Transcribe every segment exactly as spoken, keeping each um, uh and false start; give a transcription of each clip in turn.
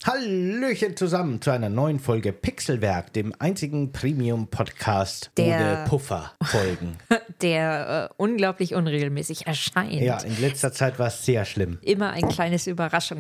Hallöchen zusammen zu einer neuen Folge Pixelwerk, dem einzigen Premium-Podcast ohne Puffer-Folgen. Der äh, unglaublich unregelmäßig erscheint. Ja, in letzter Zeit war es sehr schlimm. Immer ein kleines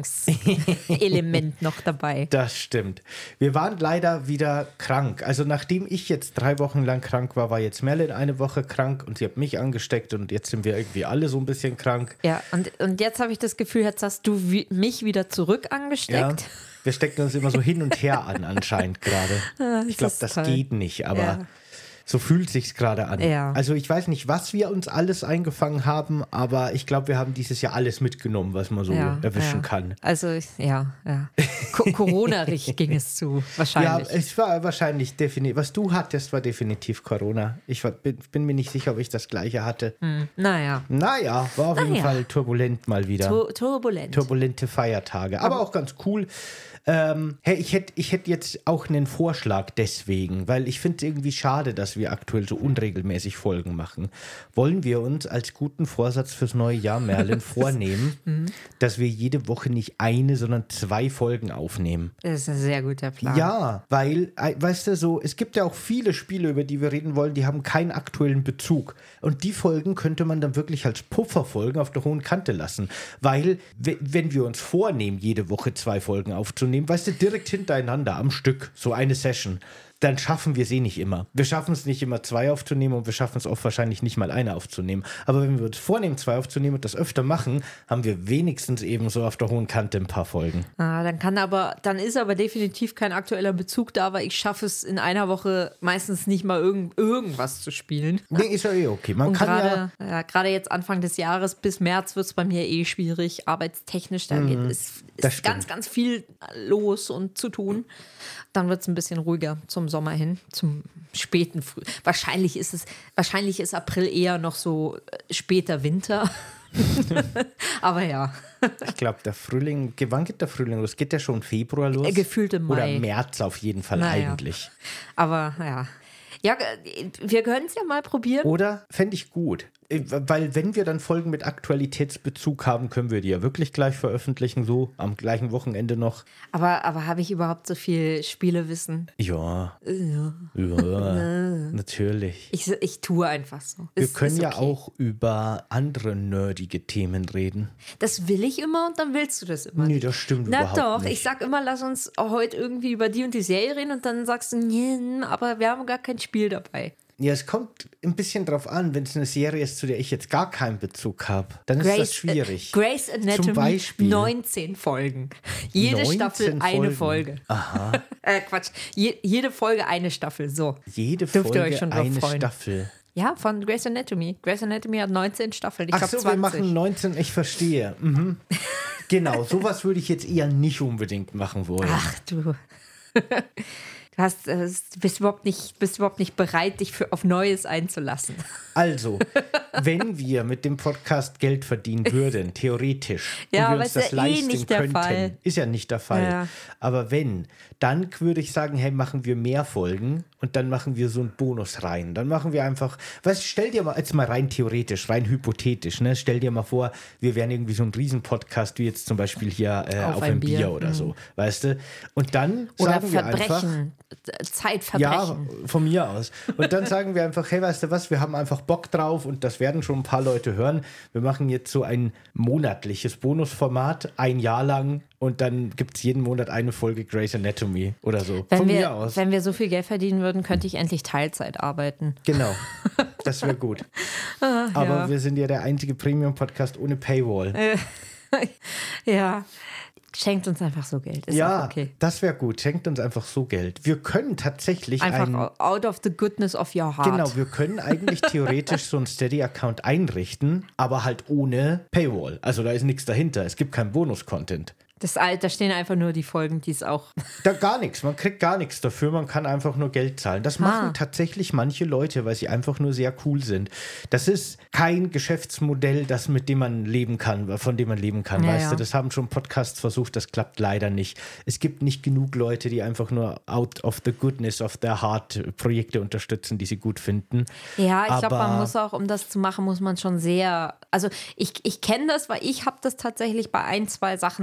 Überraschungselement noch dabei. Das stimmt. Wir waren leider wieder krank. Also nachdem ich jetzt drei Wochen lang krank war, war jetzt Merlin eine Woche krank und sie hat mich angesteckt und jetzt sind wir irgendwie alle so ein bisschen krank. Ja, und, und jetzt habe ich das Gefühl, jetzt hast du wie, mich wieder zurück angesteckt. Ja. Wir stecken uns immer so hin und her an, anscheinend gerade. Ah, ich glaube, das toll. geht nicht, aber Ja. so fühlt sich's gerade an. Ja. Also ich weiß nicht, was wir uns alles eingefangen haben, aber ich glaube, wir haben dieses Jahr alles mitgenommen, was man so Ja, erwischen ja. kann. Also, ich- ja, ja. Co- Corona-Rich ging es zu, Ja, wahrscheinlich. es war wahrscheinlich definitiv, was du hattest, war definitiv Corona. Ich war, bin, bin mir nicht sicher, ob ich das gleiche hatte. Hm, naja, Naja, war auf jeden Naja. Fall turbulent mal wieder. Tur- turbulent. Turbulente Feiertage, aber auch ganz cool. Ähm, hey, ich hätte ich hätt jetzt auch einen Vorschlag deswegen, weil ich finde es irgendwie schade, dass wir aktuell so unregelmäßig Folgen machen. Wollen wir uns als guten Vorsatz fürs neue Jahr, Merlin, vornehmen, dass wir jede Woche nicht eine, sondern zwei Folgen aufnehmen? Das ist ein sehr guter Plan. Ja, weil, äh, weißt du, so, es gibt ja auch viele Spiele, über die wir reden wollen, die haben keinen aktuellen Bezug. Und die Folgen könnte man dann wirklich als Pufferfolgen auf der hohen Kante lassen. Weil, we- wenn wir uns vornehmen, jede Woche zwei Folgen aufzunehmen, weißt du, direkt hintereinander am Stück, so eine Session, dann schaffen wir es eh nicht immer. Wir schaffen es nicht immer, zwei aufzunehmen und wir schaffen es oft wahrscheinlich nicht mal eine aufzunehmen. Aber wenn wir uns vornehmen, zwei aufzunehmen und das öfter machen, haben wir wenigstens eben so auf der hohen Kante ein paar Folgen. Ah, dann kann aber, dann ist aber definitiv kein aktueller Bezug da, weil ich schaffe es in einer Woche meistens nicht mal irgend, irgendwas zu spielen. Nee, ist ja eh okay. Man Und kann ja... gerade ja, gerade jetzt Anfang des Jahres bis März wird es bei mir eh schwierig, arbeitstechnisch. Da geht, ist, das ist ganz, stimmt. ganz viel los und zu tun. Dann wird es ein bisschen ruhiger zum Sommer hin, zum späten Früh. Wahrscheinlich ist es, wahrscheinlich ist April eher noch so äh, später Winter. Aber ja, Ich glaube, der Frühling, wann geht der Frühling los? Geht der schon Februar los? Äh, gefühlt im Oder Mai. März auf jeden Fall Naja. eigentlich. aber ja. Ja, äh, wir können es ja mal probieren. Oder fände ich gut. Äh, Weil wenn wir dann Folgen mit Aktualitätsbezug haben, können wir die ja wirklich gleich veröffentlichen, so am gleichen Wochenende noch. Aber, aber habe ich überhaupt so viel Spielewissen? Ja, Ja. ja natürlich. Ich, ich tue einfach so. Wir Ist- können ist ja okay. auch über andere nerdige Themen reden. Das will ich immer und dann willst du das immer. Nee, das stimmt Na überhaupt doch, nicht. ich sag immer, lass uns heute irgendwie über die und die Serie reden und dann sagst du, nee, aber wir haben gar kein Spiel dabei. Ja, es kommt ein bisschen drauf an, wenn es eine Serie ist, zu der ich jetzt gar keinen Bezug habe, dann ist das schwierig. Äh, Grey's Anatomy, Zum Beispiel. neunzehn Folgen. Jede neunzehn Staffel eine Folgen. Folge. Aha. äh, Quatsch. Je, jede Folge eine Staffel, so. Jede Dürft ihr Folge euch schon drauf eine freuen. Staffel. Ja, von Grey's Anatomy. Grey's Anatomy hat neunzehn Staffeln. Ich Ach glaub, so, zwanzig. wir machen neunzehn, ich verstehe. Mhm. Genau, sowas würde ich jetzt eher nicht unbedingt machen wollen. Ach du. Du hast, äh, bist, überhaupt nicht, bist überhaupt nicht bereit, dich für, auf Neues einzulassen. Also, wenn wir mit dem Podcast Geld verdienen würden, theoretisch, Ja, und wir aber uns ist das ja eh leisten nicht der könnten, Fall. ist ja nicht der Fall. Ja. Aber wenn, dann würde ich sagen, hey, machen wir mehr Folgen und dann machen wir so einen Bonus rein. Dann machen wir einfach, weißt du, stell dir mal, jetzt mal rein theoretisch, rein hypothetisch, ne? Stell dir mal vor, wir wären irgendwie so ein Riesenpodcast, wie jetzt zum Beispiel hier äh, auf, Auf ein ein Bier, Bier, oder mhm. so, weißt du? Und dann Oder sagen wir einfach, Verbrechen. Zeitverbrechen. ja, von mir aus. Und dann sagen wir einfach, hey, weißt du was, wir haben einfach Bock drauf und das werden schon ein paar Leute hören. Wir machen jetzt so ein monatliches Bonusformat, ein Jahr lang und dann gibt es jeden Monat eine Folge Grey's Anatomy oder so. Wenn von wir, mir aus. wenn wir so viel Geld verdienen würden, könnte ich endlich Teilzeit arbeiten. Genau, das wäre gut. Ah, Aber ja. wir sind ja der einzige Premium-Podcast ohne Paywall. Ja, schenkt uns einfach so Geld. Ist ja, auch okay. das wäre gut. Schenkt uns einfach so Geld. Wir können tatsächlich Einfach ein... out of the goodness of your heart. Genau, wir können eigentlich theoretisch so einen Steady-Account einrichten, aber halt ohne Paywall. Also da ist nichts dahinter. Es gibt keinen Bonus-Content. Das, Al- da stehen einfach nur die Folgen, die es auch. Da gar nichts. Man kriegt gar nichts dafür. Man kann einfach nur Geld zahlen. Das machen Ah. tatsächlich manche Leute, weil sie einfach nur sehr cool sind. Das ist kein Geschäftsmodell, das mit dem man leben kann, von dem man leben kann. Ja, weißt ja. du, das haben schon Podcasts versucht. Das klappt leider nicht. Es gibt nicht genug Leute, die einfach nur out of the goodness of their heart Projekte unterstützen, die sie gut finden. Ja, ich glaube, Aber- man muss auch, um das zu machen, muss man schon sehr. Also ich, ich kenne das, weil ich habe das tatsächlich bei ein, zwei Sachen, wo ich das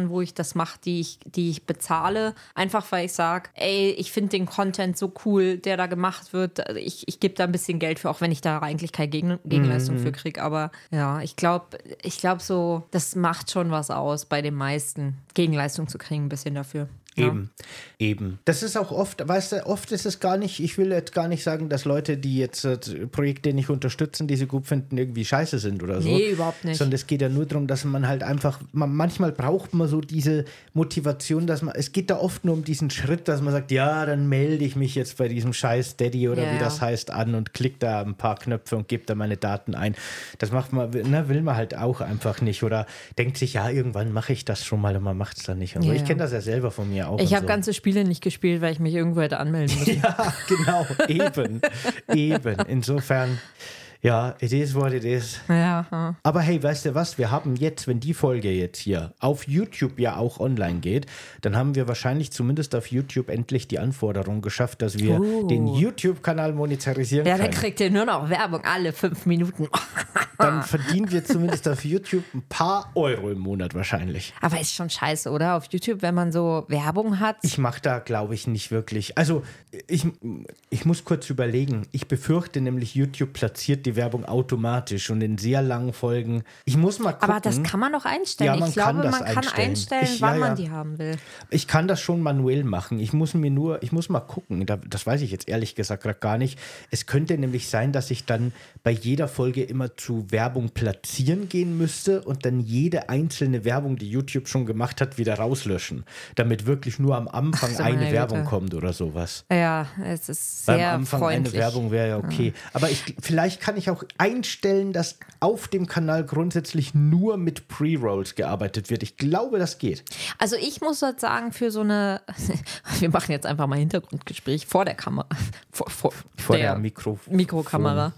das macht, die ich, die ich bezahle. Einfach, weil ich sage, ey, ich finde den Content so cool, der da gemacht wird. Ich, ich gebe da ein bisschen Geld für, auch wenn ich da eigentlich keine Gegen, Gegenleistung mhm. für kriege. Aber ja, ich glaube, ich glaube so, das macht schon was aus bei den meisten, Gegenleistung zu kriegen, ein bisschen dafür. Ja. Eben, eben. Das ist auch oft, weißt du, oft ist es gar nicht, ich will jetzt gar nicht sagen, dass Leute, die jetzt äh, Projekte nicht unterstützen, die sie gut finden, irgendwie scheiße sind oder so. Nee, überhaupt nicht. Sondern es geht ja nur darum, dass man halt einfach, man, manchmal braucht man so diese Motivation, dass man, es geht da oft nur um diesen Schritt, dass man sagt, ja, dann melde ich mich jetzt bei diesem scheiß Daddy oder ja, wie das ja. heißt an und klick da ein paar Knöpfe und gebe da meine Daten ein. Das macht man, ne, will man halt auch einfach nicht oder denkt sich, ja, irgendwann mache ich das schon mal und man macht es dann nicht. Und so. Ja, Ich ja. kenne das ja selber von mir auch. Ich habe so. ganze Spiele nicht gespielt, weil ich mich irgendwo hätte anmelden müssen. Ja, genau, eben, eben. Insofern, ja, it is what it is. Ja, ja. Aber hey, weißt du was, wir haben jetzt, wenn die Folge jetzt hier auf YouTube ja auch online geht, dann haben wir wahrscheinlich zumindest auf YouTube endlich die Anforderung geschafft, dass wir Uh. den YouTube-Kanal monetarisieren Ja, können. dann kriegt ihr nur noch Werbung alle fünf Minuten. Dann verdienen wir zumindest auf YouTube ein paar Euro im Monat wahrscheinlich. Aber ist schon scheiße, oder? Auf YouTube, wenn man so Werbung hat. Ich mache da, glaube ich, nicht wirklich. Also, ich, ich muss kurz überlegen. Ich befürchte nämlich, YouTube platziert die Werbung automatisch und in sehr langen Folgen. Ich muss mal gucken. Aber das kann man doch einstellen. Ja, man ich glaube, kann das man kann einstellen, einstellen, ich, wann ja, ja. man die haben will. Ich kann das schon manuell machen. Ich muss mir nur, ich muss mal gucken. Das weiß ich jetzt ehrlich gesagt gerade gar nicht. Es könnte nämlich sein, dass ich dann bei jeder Folge immer zu Werbung platzieren gehen müsste und dann jede einzelne Werbung, die YouTube schon gemacht hat, wieder rauslöschen. Damit wirklich nur am Anfang Ach so, eine meine Werbung Güte. kommt oder sowas. Ja, es ist sehr Beim Anfang freundlich. eine Werbung wäre ja okay. Aber ich, vielleicht kann ich auch einstellen, dass auf dem Kanal grundsätzlich nur mit Pre-Rolls gearbeitet wird. Ich glaube, das geht. Also ich muss halt sagen, für so eine, wir machen jetzt einfach mal Hintergrundgespräch vor der Kamera, vor, vor, Vor der, der Mikro Mikrokamera.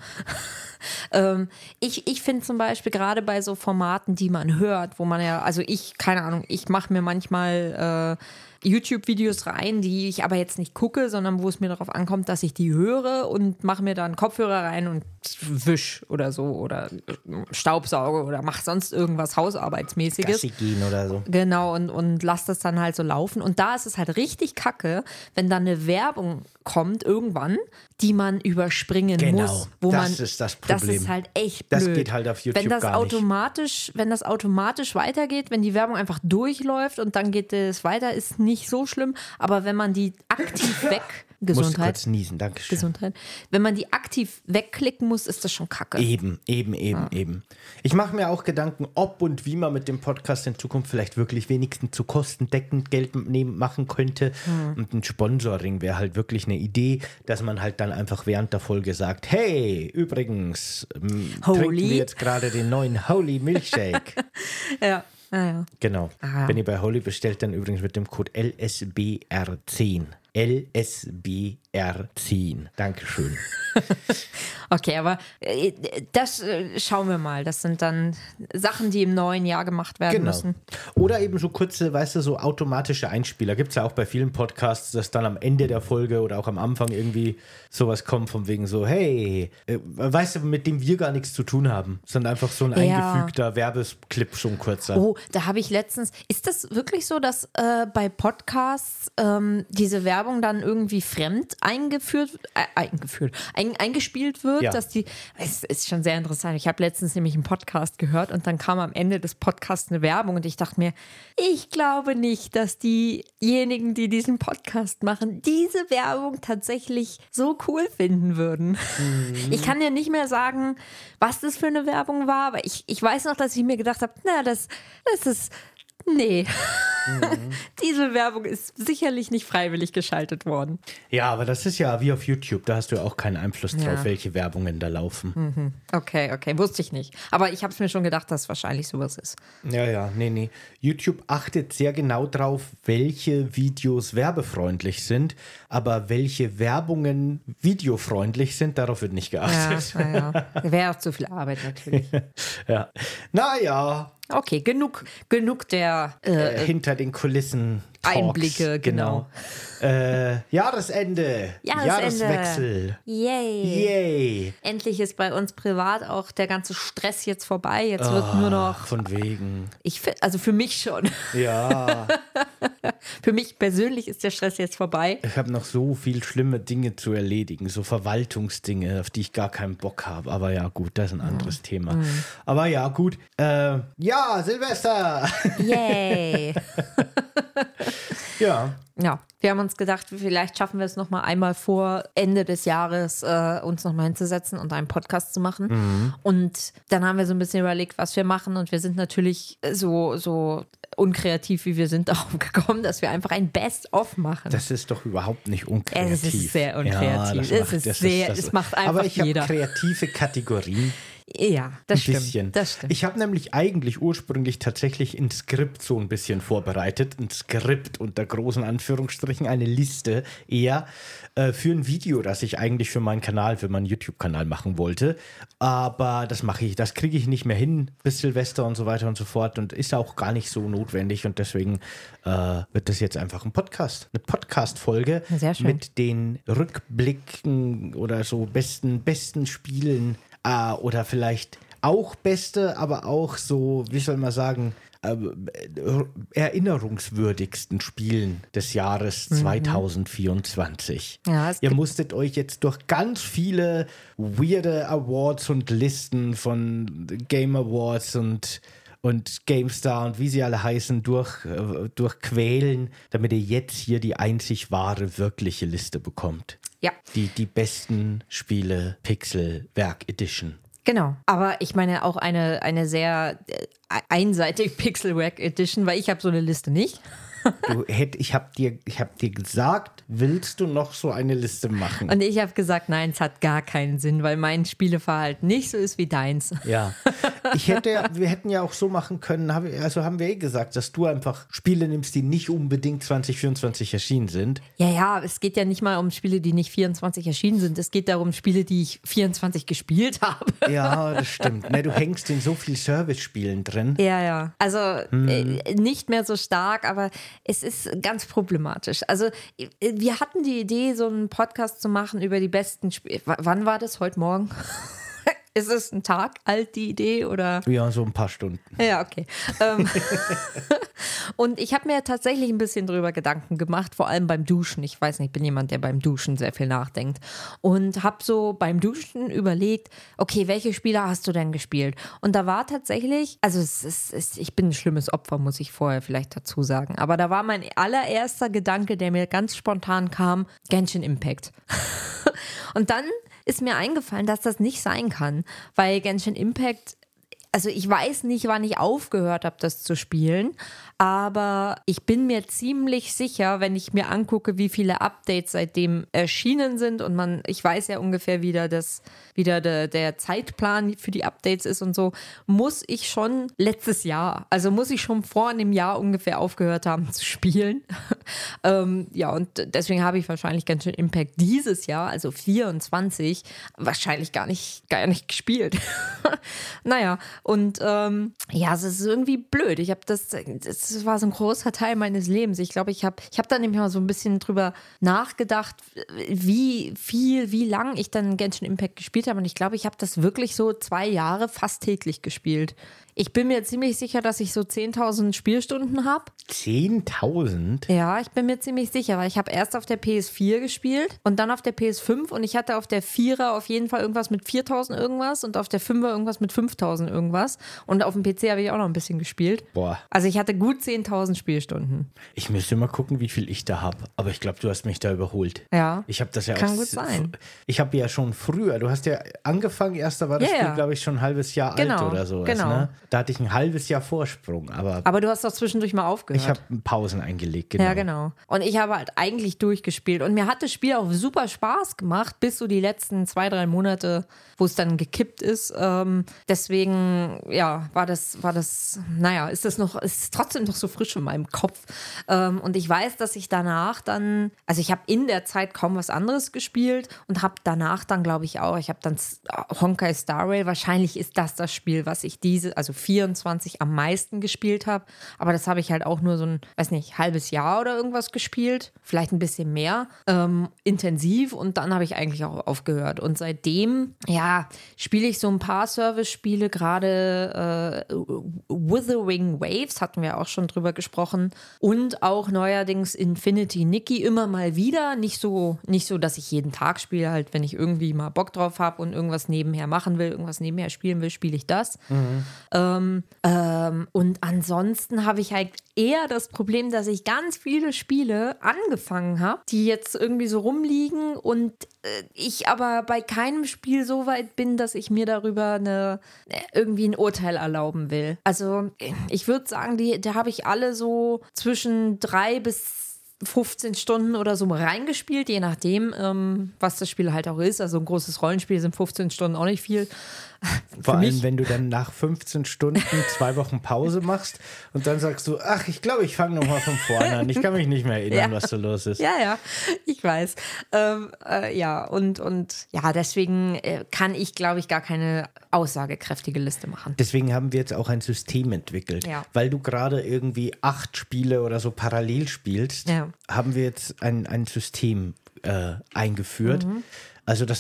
ähm, ich ich finde zum Beispiel gerade bei so Formaten, die man hört, wo man ja, also ich, keine Ahnung, ich mache mir manchmal äh, YouTube-Videos rein, die ich aber jetzt nicht gucke, sondern wo es mir darauf ankommt, dass ich die höre und mache mir dann Kopfhörer rein und wisch oder so oder Staubsauge oder mache sonst irgendwas Hausarbeitsmäßiges. Gassi gehen oder so. Genau, und, und lass das dann halt so laufen. Und da ist es halt richtig kacke, wenn dann eine Werbung kommt irgendwann, die man überspringen Genau, muss. Wo das man, ist das Das Problem. ist halt echt blöd. Das geht halt auf YouTube wenn das gar nicht. automatisch, Wenn das automatisch weitergeht, wenn die Werbung einfach durchläuft und dann geht es weiter, ist nicht so schlimm. Aber wenn man die aktiv weg... Musste Gesundheit. kurz niesen, danke schön. Gesundheit. Wenn man die aktiv wegklicken muss, ist das schon kacke. Eben, eben, eben, Ja. eben. Ich mache mir auch Gedanken, ob und wie man mit dem Podcast in Zukunft vielleicht wirklich wenigstens zu kostendeckend Geld nehmen, machen könnte. Hm. Und ein Sponsoring wäre halt wirklich eine Idee, dass man halt dann einfach während der Folge sagt, hey, übrigens, ähm, Holy. trinken wir jetzt gerade den neuen Holy Milkshake. Ja. Ah, ja. Genau. Ah. Wenn ihr bei Holy bestellt, dann übrigens mit dem Code L S B R zehn. L S B R zehn. Dankeschön. Okay, aber äh, das äh, schauen wir mal. Das sind dann Sachen, die im neuen Jahr gemacht werden Genau. müssen. Oder eben so kurze, weißt du, so automatische Einspieler. Gibt es ja auch bei vielen Podcasts, dass dann am Ende der Folge oder auch am Anfang irgendwie sowas kommt von wegen so, hey, äh, weißt du, mit dem wir gar nichts zu tun haben, sondern einfach so ein Ja. eingefügter Werbeclip, schon kurzer. Oh, da habe ich letztens. Ist das wirklich so, dass äh, bei Podcasts ähm, diese Werbung dann irgendwie fremd eingeführt, äh, eingeführt, ein, eingespielt wird? Ja. Dass die. Es ist schon sehr interessant. Ich habe letztens nämlich einen Podcast gehört und dann kam am Ende des Podcasts eine Werbung und ich dachte mir, ich glaube nicht, dass diejenigen, die diesen Podcast machen, diese Werbung tatsächlich so cool finden würden. Mhm. Ich kann ja nicht mehr sagen, was das für eine Werbung war, aber ich, ich weiß noch, dass ich mir gedacht habe, na, das, das ist, nee. Mhm. Diese Werbung ist sicherlich nicht freiwillig geschaltet worden. Ja, aber das ist ja wie auf YouTube, da hast du ja auch keinen Einfluss drauf, Ja. welche Werbungen da laufen. Mhm. Okay, okay, wusste ich nicht. Aber ich habe es mir schon gedacht, dass wahrscheinlich sowas ist. Ja, ja, nee, nee. YouTube achtet sehr genau drauf, welche Videos werbefreundlich sind, aber welche Werbungen videofreundlich sind, darauf wird nicht Ja, geachtet. ja, ja. Wäre auch zu viel Arbeit natürlich. Ja. Naja, Okay, genug, genug der. Äh, äh, hinter den Kulissen Einblicke, genau. genau. äh, Jahresende. Jahresende. Jahreswechsel. Yay. Yay. Endlich ist bei uns privat auch der ganze Stress jetzt vorbei. Jetzt wird nur noch. Von wegen. Ich find, also für mich schon. Ja. Für mich persönlich ist der Stress jetzt vorbei. Ich habe noch so viel schlimme Dinge zu erledigen, so Verwaltungsdinge, auf die ich gar keinen Bock habe. Aber ja, gut, das ist ein anderes mhm. Thema. Mhm. Aber ja, gut. Äh, ja, Silvester. Yay. Ja. Ja, wir haben uns gedacht, vielleicht schaffen wir es noch mal einmal vor Ende des Jahres, äh, uns noch mal hinzusetzen und einen Podcast zu machen. Mhm. Und dann haben wir so ein bisschen überlegt, was wir machen. Und wir sind natürlich so, so unkreativ, wie wir sind, darauf gekommen, dass wir einfach ein Best-of machen. Das ist doch überhaupt nicht unkreativ. Es ist sehr unkreativ. Ja, es ist das sehr, ist, das es macht einfach aber ich jeder. Aber ich habe kreative Kategorien. Ja, das ein stimmt. Bisschen. Das stimmt. Ich habe nämlich eigentlich ursprünglich tatsächlich ein Skript so ein bisschen vorbereitet. Ein Skript unter großen Anführungsstrichen, eine Liste eher äh, für ein Video, das ich eigentlich für meinen Kanal, für meinen YouTube-Kanal machen wollte. Aber das mache ich, das kriege ich nicht mehr hin bis Silvester und so weiter und so fort und ist auch gar nicht so notwendig und deswegen äh, wird das jetzt einfach ein Podcast, eine Podcast-Folge mit den Rückblicken oder so besten, besten Spielen. Uh, oder vielleicht auch beste, aber auch so, wie soll man sagen, äh, erinnerungswürdigsten Spielen des Jahres mhm. zwanzig vierundzwanzig. Ja, Ihr musstet euch jetzt durch ganz viele weirde Awards und Listen von Game Awards und und GameStar und wie sie alle heißen, durch, äh, durchquälen, damit ihr jetzt hier die einzig wahre, wirkliche Liste bekommt. Ja. Die, die besten Spiele Pixelwerk Edition. Genau, aber ich meine auch eine, eine sehr äh, einseitige Pixelwerk Edition, weil ich habe so eine Liste nicht. Du, hätt, ich habe dir, ich hab dir gesagt, willst du noch so eine Liste machen? Und ich habe gesagt, nein, es hat gar keinen Sinn, weil mein Spieleverhalten nicht so ist wie deins. Ja, ich hätte, wir hätten ja auch so machen können, also haben wir eh gesagt, dass du einfach Spiele nimmst, die nicht unbedingt zwanzig vierundzwanzig erschienen sind. Ja, ja, es geht ja nicht mal um Spiele, die nicht vierundzwanzig erschienen sind. Es geht darum, Spiele, die ich vierundzwanzig gespielt habe. Ja, das stimmt. Ne, du hängst in so viel Service-Spielen drin. Ja, ja. Also hm. äh, nicht mehr so stark, aber es ist ganz problematisch. Also wir hatten die Idee, so einen Podcast zu machen über die besten Spiele. W- wann war das? Heute Morgen? Ist es ein Tag alt, die Idee? Oder? Ja, so ein paar Stunden. Ja, okay. Ähm, und ich habe mir tatsächlich ein bisschen drüber Gedanken gemacht, vor allem beim Duschen. Ich weiß nicht, ich bin jemand, der beim Duschen sehr viel nachdenkt. Und habe so beim Duschen überlegt, okay, welche Spiele hast du denn gespielt? Und da war tatsächlich, also es ist, es, ich bin ein schlimmes Opfer, muss ich vorher vielleicht dazu sagen. Aber da war mein allererster Gedanke, der mir ganz spontan kam, Genshin Impact. Und dann ist mir eingefallen, dass das nicht sein kann, weil Genshin Impact, also ich weiß nicht, wann ich aufgehört habe, das zu spielen, aber ich bin mir ziemlich sicher, wenn ich mir angucke, wie viele Updates seitdem erschienen sind und man, ich weiß ja ungefähr, wie da das, wie da der, der Zeitplan für die Updates ist und so, muss ich schon letztes Jahr, also muss ich schon vor einem Jahr ungefähr aufgehört haben zu spielen. ähm, ja, und deswegen habe ich wahrscheinlich Genshin Impact dieses Jahr, also vierundzwanzig, wahrscheinlich gar nicht, gar nicht gespielt. Naja, und ähm, ja, es ist irgendwie blöd. Ich habe das, das war so ein großer Teil meines Lebens. Ich glaube, ich habe ich hab da nämlich mal so ein bisschen drüber nachgedacht, wie viel, wie lang ich dann Genshin Impact gespielt habe. Und ich glaube, ich habe das wirklich so zwei Jahre fast täglich gespielt. Ich bin mir ziemlich sicher, dass ich so zehntausend Spielstunden habe. zehntausend? Ja, ich bin mir ziemlich sicher, weil ich habe erst auf der P S vier gespielt und dann auf der P S fünf und ich hatte auf der vierer auf jeden Fall irgendwas mit viertausend irgendwas und auf der fünfer irgendwas mit fünftausend irgendwas und auf dem P C habe ich auch noch ein bisschen gespielt. Boah. Also ich hatte gut zehntausend Spielstunden. Ich müsste mal gucken, wie viel ich da habe, aber ich glaube, du hast mich da überholt. Ja. Ich habe das ja Kann auch, gut sein. Ich habe ja schon früher, du hast ja angefangen, erst da war das Ja, Spiel, ja. glaube ich, schon ein halbes Jahr Genau, alt oder so. genau. Ne? Da hatte ich ein halbes Jahr Vorsprung, aber, Aber du hast doch zwischendurch mal aufgehört. ich habe Pausen eingelegt, genau. Ja, genau. Und ich habe halt eigentlich durchgespielt. Und mir hat das Spiel auch super Spaß gemacht, bis so die letzten zwei, drei Monate, wo es dann gekippt ist. Ähm, deswegen, ja, war das, war das, naja, ist das noch, ist trotzdem noch so frisch in meinem Kopf. Ähm, und ich weiß, dass ich danach dann, also ich habe in der Zeit kaum was anderes gespielt und habe danach dann, glaube ich, auch, ich habe dann Honkai Star Rail, wahrscheinlich ist das das Spiel, was ich diese, also vierundzwanzig am meisten gespielt habe. Aber das habe ich halt auch nur so ein, weiß nicht, halbes Jahr oder irgendwas gespielt. Vielleicht ein bisschen mehr. Ähm, intensiv. Und dann habe ich eigentlich auch aufgehört. Und seitdem, ja, spiele ich so ein paar Service-Spiele. Gerade äh, Withering Waves, hatten wir auch schon drüber gesprochen. Und auch neuerdings Infinity Nikki immer mal wieder. Nicht so, nicht so, dass ich jeden Tag spiele, halt, wenn ich irgendwie mal Bock drauf habe und irgendwas nebenher machen will, irgendwas nebenher spielen will, spiele ich das. Mhm. Ähm, ähm, und ansonsten habe ich halt eher das Problem, dass ich ganz viele Spiele angefangen habe, die jetzt irgendwie so rumliegen und äh, ich aber bei keinem Spiel so weit bin, dass ich mir darüber eine, äh, irgendwie ein Urteil erlauben will. Also ich würde sagen, die, da habe ich alle so zwischen drei bis fünfzehn Stunden oder so reingespielt, je nachdem, ähm, was das Spiel halt auch ist. Also ein großes Rollenspiel sind fünfzehn Stunden auch nicht viel. Vor allem, wenn du dann nach fünfzehn Stunden zwei Wochen Pause machst und dann sagst du, ach, ich glaube, ich fange nochmal von vorne an. Ich kann mich nicht mehr erinnern, ja. was da los ist. Ja, ja, ich weiß. Ähm, äh, ja, und, und ja, deswegen äh, kann ich, glaube ich, gar keine aussagekräftige Liste machen. Deswegen haben wir jetzt auch ein System entwickelt. Ja. Weil du gerade irgendwie acht Spiele oder so parallel spielst, ja. haben wir jetzt ein, ein System äh, eingeführt. Mhm. Also das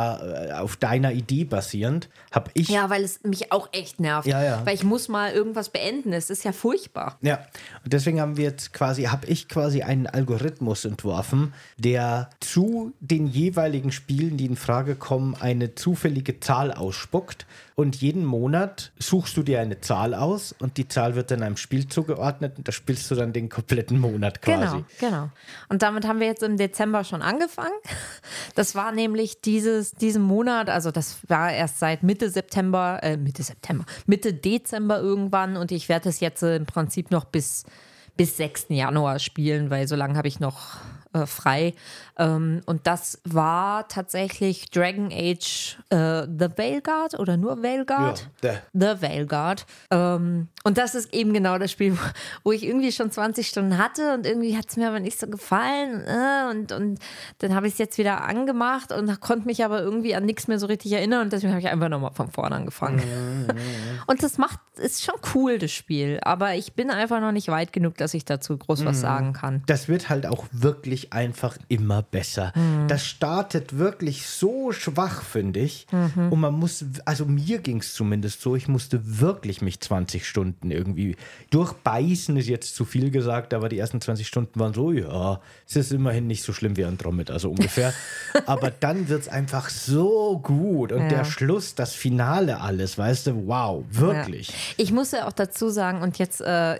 war auf deiner Idee basierend, habe ich... Ja, weil es mich auch echt nervt. Ja, ja. Weil ich muss mal irgendwas beenden. Es ist ja furchtbar. Ja, und deswegen haben wir jetzt quasi, habe ich quasi einen Algorithmus entworfen, der zu den jeweiligen Spielen, die in Frage kommen, eine zufällige Zahl ausspuckt. Und jeden Monat suchst du dir eine Zahl aus und die Zahl wird dann einem Spiel zugeordnet und da spielst du dann den kompletten Monat quasi. Genau, genau. Und damit haben wir jetzt im Dezember schon angefangen. Das war nämlich dieses, diesen Monat, also das war erst seit Mitte September, äh, Mitte September, Mitte Dezember irgendwann und ich werde das jetzt äh, im Prinzip noch bis, bis sechsten Januar spielen, weil so lange habe ich noch äh, frei. Ähm, und das war tatsächlich Dragon Age äh, The Veilguard oder nur Veilguard? Ja, The Veilguard. Ähm, und das ist eben genau das Spiel, wo, wo ich irgendwie schon zwanzig Stunden hatte und irgendwie hat es mir aber nicht so gefallen. Äh, und, und dann habe ich es jetzt wieder angemacht und konnte mich aber irgendwie an nichts mehr so richtig erinnern und deswegen habe ich einfach nochmal von vorne angefangen. Mhm. Und das macht, ist schon cool, das Spiel. Aber ich bin einfach noch nicht weit genug, dass ich dazu groß was mhm. sagen kann. Das wird halt auch wirklich einfach immer besser. Mhm. Das startet wirklich so schwach, finde ich. Mhm. Und man muss, also mir ging es zumindest so, ich musste wirklich mich zwanzig Stunden irgendwie durchbeißen, ist jetzt zu viel gesagt, aber die ersten zwanzig Stunden waren so, ja, es ist immerhin nicht so schlimm wie Andromeda, also ungefähr. Aber dann wird es einfach so gut und ja. der Schluss, das Finale alles, weißt du, wow, wirklich. Ja. Ich muss ja auch dazu sagen, und jetzt, äh,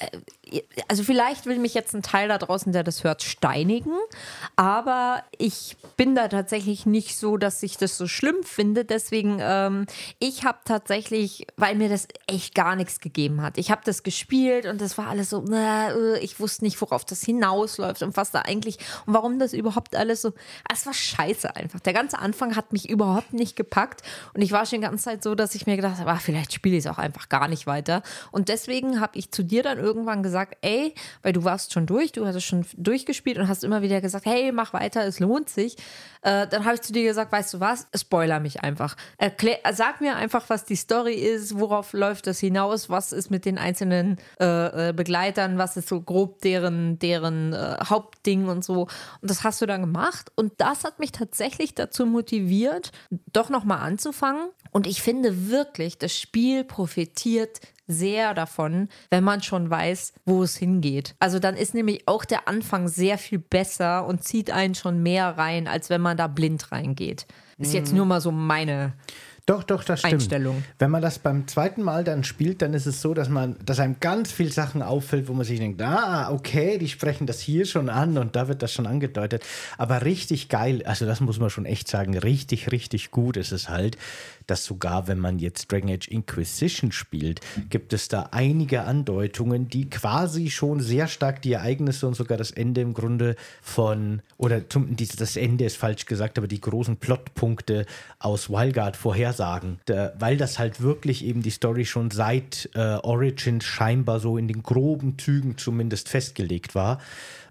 also vielleicht will mich jetzt ein Teil da draußen, der das hört, steinigen, aber ich bin da tatsächlich nicht so, dass ich das so schlimm finde, deswegen, ähm, ich habe tatsächlich, weil mir das echt gar nichts gegeben hat, ich habe das gespielt und das war alles so, äh, ich wusste nicht, worauf das hinausläuft und was da eigentlich, und warum das überhaupt alles so, es war scheiße einfach, der ganze Anfang hat mich überhaupt nicht gepackt und ich war schon die ganze Zeit so, dass ich mir gedacht habe, ach, vielleicht spiele ich es auch einfach gar nicht weiter und deswegen habe ich zu dir dann irgendwann gesagt, ey, weil du warst schon durch, du hattest schon durchgespielt und hast immer wieder gesagt, hey, mach weiter, es lohnt sich. Äh, dann habe ich zu dir gesagt, weißt du was, spoiler mich einfach. Erklär, sag mir einfach, was die Story ist, worauf läuft das hinaus, was ist mit den einzelnen äh, Begleitern, was ist so grob deren, deren äh, Hauptding und so. Und das hast du dann gemacht und das hat mich tatsächlich dazu motiviert, doch nochmal anzufangen. Und ich finde wirklich, das Spiel profitiert sehr davon, wenn man schon weiß, wo es hingeht. Also dann ist nämlich auch der Anfang sehr viel besser und zieht einen schon mehr rein, als wenn man da blind reingeht. Ist jetzt nur mal so meine Doch, doch, das stimmt. Einstellung. Wenn man das beim zweiten Mal dann spielt, dann ist es so, dass man, dass einem ganz viele Sachen auffällt, wo man sich denkt, ah, okay, die sprechen das hier schon an und da wird das schon angedeutet. Aber richtig geil, also das muss man schon echt sagen, richtig, richtig gut ist es halt, dass sogar, wenn man jetzt Dragon Age Inquisition spielt, gibt es da einige Andeutungen, die quasi schon sehr stark die Ereignisse und sogar das Ende im Grunde von, oder zum, das Ende ist falsch gesagt, aber die großen Plotpunkte aus Veilguard vorhersagen, da, weil das halt wirklich eben die Story schon seit äh, Origins scheinbar so in den groben Zügen zumindest festgelegt war.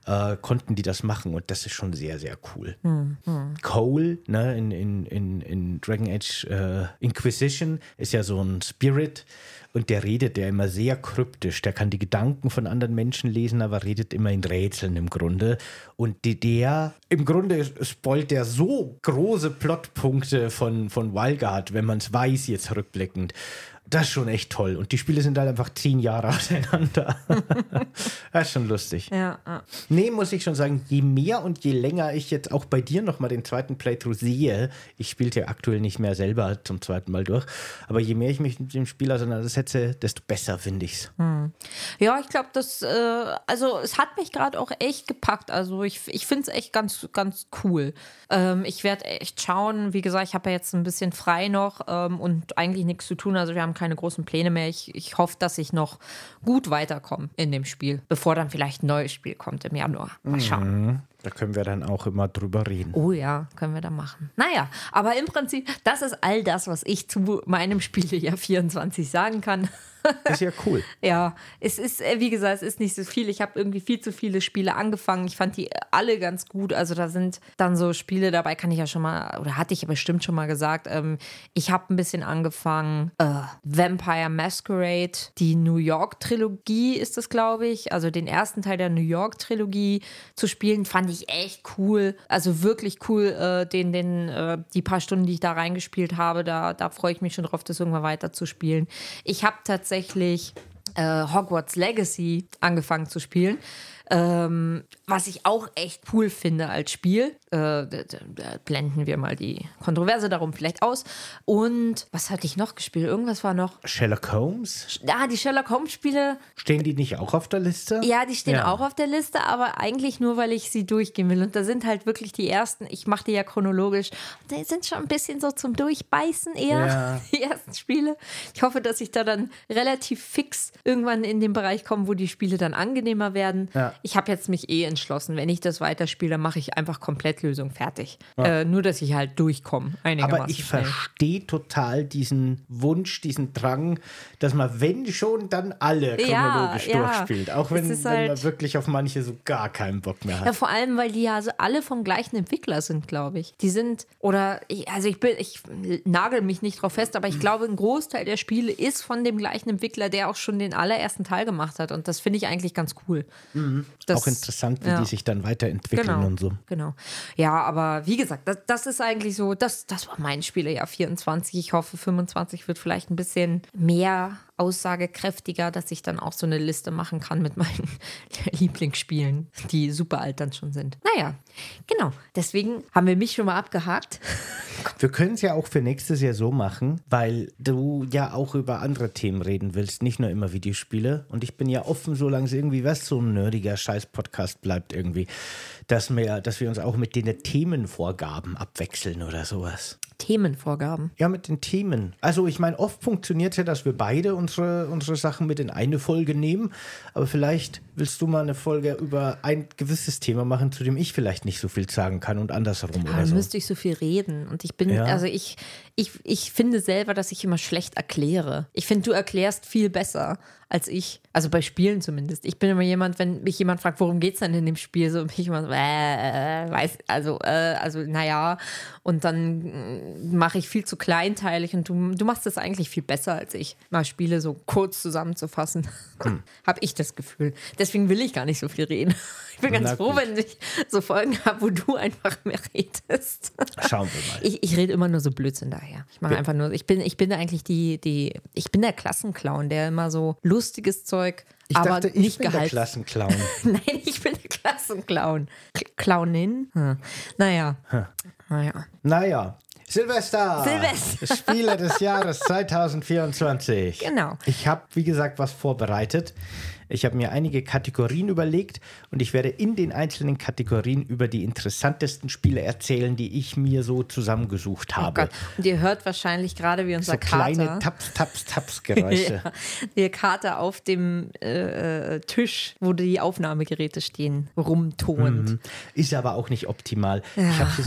äh, konnten die das machen und das ist schon sehr, sehr cool. Hm, hm. Cole, ne, in, in, in, in Dragon Age äh, Inquisition ist ja so ein Spirit und der redet ja immer sehr kryptisch. Der kann die Gedanken von anderen Menschen lesen, aber redet immer in Rätseln im Grunde. Und die, der, im Grunde spoilt der so große Plotpunkte von, von Wild-Guard, wenn man es weiß jetzt rückblickend. Das ist schon echt toll. Und die Spiele sind halt einfach zehn Jahre auseinander. Das ist schon lustig. Ja, ja. Nee, muss ich schon sagen, je mehr und je länger ich jetzt auch bei dir nochmal den zweiten Playthrough sehe, ich spiele ja aktuell nicht mehr selber zum zweiten Mal durch, aber je mehr ich mich mit dem Spiel auseinandersetze, desto besser finde ich es. Hm. Ja, ich glaube, das, äh, also es hat mich gerade auch echt gepackt. Also ich, ich finde es echt ganz, ganz cool. Ähm, ich werde echt schauen, wie gesagt, ich habe ja jetzt ein bisschen frei noch ähm, und eigentlich nichts zu tun, also wir haben keine großen Pläne mehr. Ich, ich hoffe, dass ich noch gut weiterkomme in dem Spiel, bevor dann vielleicht ein neues Spiel kommt im Januar. Mal schauen. Mhm. Da können wir dann auch immer drüber reden. Oh ja, können wir da machen. Naja, aber im Prinzip, das ist all das, was ich zu meinem Spielejahr vierundzwanzig sagen kann. Ist ja cool. Ja, es ist, wie gesagt, es ist nicht so viel. Ich habe irgendwie viel zu viele Spiele angefangen. Ich fand die alle ganz gut. Also da sind dann so Spiele dabei, kann ich ja schon mal, oder hatte ich ja bestimmt schon mal gesagt. Ähm, ich habe ein bisschen angefangen, äh, Vampire Masquerade, die New York-Trilogie ist das, glaube ich. Also den ersten Teil der New York-Trilogie zu spielen, fand ich echt cool. Also wirklich cool, äh, den, den, äh, die paar Stunden, die ich da reingespielt habe, da, da freue ich mich schon drauf, das irgendwann weiter zu spielen. Ich habe tatsächlich tatsächlich äh, Hogwarts Legacy angefangen zu spielen. Ähm, was ich auch echt cool finde als Spiel. Äh, da, da blenden wir mal die Kontroverse darum vielleicht aus. Und was hatte ich noch gespielt? Irgendwas war noch. Sherlock Holmes? Ah, die Sherlock Holmes Spiele. Stehen die nicht auch auf der Liste? Ja, die stehen ja. auch auf der Liste, aber eigentlich nur, weil ich sie durchgehen will. Und da sind halt wirklich die ersten, ich mache die ja chronologisch, die sind schon ein bisschen so zum Durchbeißen eher, ja. die ersten Spiele. Ich hoffe, dass ich da dann relativ fix irgendwann in den Bereich komme, wo die Spiele dann angenehmer werden. Ja. Ich habe jetzt mich eh entschlossen, wenn ich das weiterspiele, dann mache ich einfach Komplettlösung fertig. Ja. Äh, nur, dass ich halt durchkomme. Aber ich verstehe total diesen Wunsch, diesen Drang, dass man, wenn schon, dann alle chronologisch ja, durchspielt. Ja. Auch wenn, wenn halt man wirklich auf manche so gar keinen Bock mehr hat. Ja, vor allem, weil die ja so alle vom gleichen Entwickler sind, glaube ich. Die sind, oder, ich, also ich bin, ich nagel mich nicht drauf fest, aber ich glaube, ein Großteil der Spiele ist von dem gleichen Entwickler, der auch schon den allerersten Teil gemacht hat. Und das finde ich eigentlich ganz cool. Mhm. Das, auch interessant, wie ja. die sich dann weiterentwickeln genau, und so. Genau. Ja, aber wie gesagt, das, das ist eigentlich so, das, das war mein Spielejahr vierundzwanzig. Ich hoffe, fünfundzwanzig wird vielleicht ein bisschen mehr aussagekräftiger, dass ich dann auch so eine Liste machen kann mit meinen Lieblingsspielen, die super alt dann schon sind. Naja, genau. Deswegen haben wir mich schon mal abgehakt. Wir können es ja auch für nächstes Jahr so machen, weil du ja auch über andere Themen reden willst, nicht nur immer Videospiele. Und ich bin ja offen, solange es irgendwie was so ein nerdiger Scheiß-Podcast bleibt irgendwie, dass wir, dass wir uns auch mit den Themenvorgaben abwechseln oder sowas. Themenvorgaben? Ja, mit den Themen. Also ich meine, oft funktioniert es ja, dass wir beide unsere, unsere Sachen mit in eine Folge nehmen, aber vielleicht willst du mal eine Folge über ein gewisses Thema machen, zu dem ich vielleicht nicht so viel sagen kann und andersherum ja, oder dann so. müsste ich so viel reden und ich bin, ja. also ich, ich, ich finde selber, dass ich immer schlecht erkläre. Ich finde, du erklärst viel besser als ich, also bei Spielen zumindest. Ich bin immer jemand, wenn mich jemand fragt, worum geht's denn in dem Spiel, so bin ich immer so, äh, äh, weiß, also, äh, also, naja, und dann äh, mache ich viel zu kleinteilig und du, du machst das eigentlich viel besser als ich, mal Spiele so kurz zusammenzufassen, hm. habe ich das Gefühl. Deswegen will ich gar nicht so viel reden. Ich bin ganz Na froh, gut. wenn ich so Folgen habe, wo du einfach mehr redest. Schauen wir mal. Ich, ich rede immer nur so Blödsinn daher. Ich mache einfach nur, ich bin, ich bin eigentlich die, die, ich bin der Klassenclown, der immer so lustiges Zeug, Ich aber dachte, ich nicht bin Gehalt. der Klassenclown. Nein, ich bin der Klassenclown. K- Clownin? Hm. Naja. Hm. Naja. Naja. Silvester! Silvester. Spiele des Jahres zwanzig vierundzwanzig. Genau. Ich habe, wie gesagt, was vorbereitet. Ich habe mir einige Kategorien überlegt und ich werde in den einzelnen Kategorien über die interessantesten Spiele erzählen, die ich mir so zusammengesucht Oh habe. Gott. Und ihr hört wahrscheinlich gerade, wie unser so kleine Kater, Taps, Taps, Taps-Geräusche. ja, der Kater auf dem äh, Tisch, wo die Aufnahmegeräte stehen, rumtont. Mhm. Ist aber auch nicht optimal. Ja. Ich habe hier so ein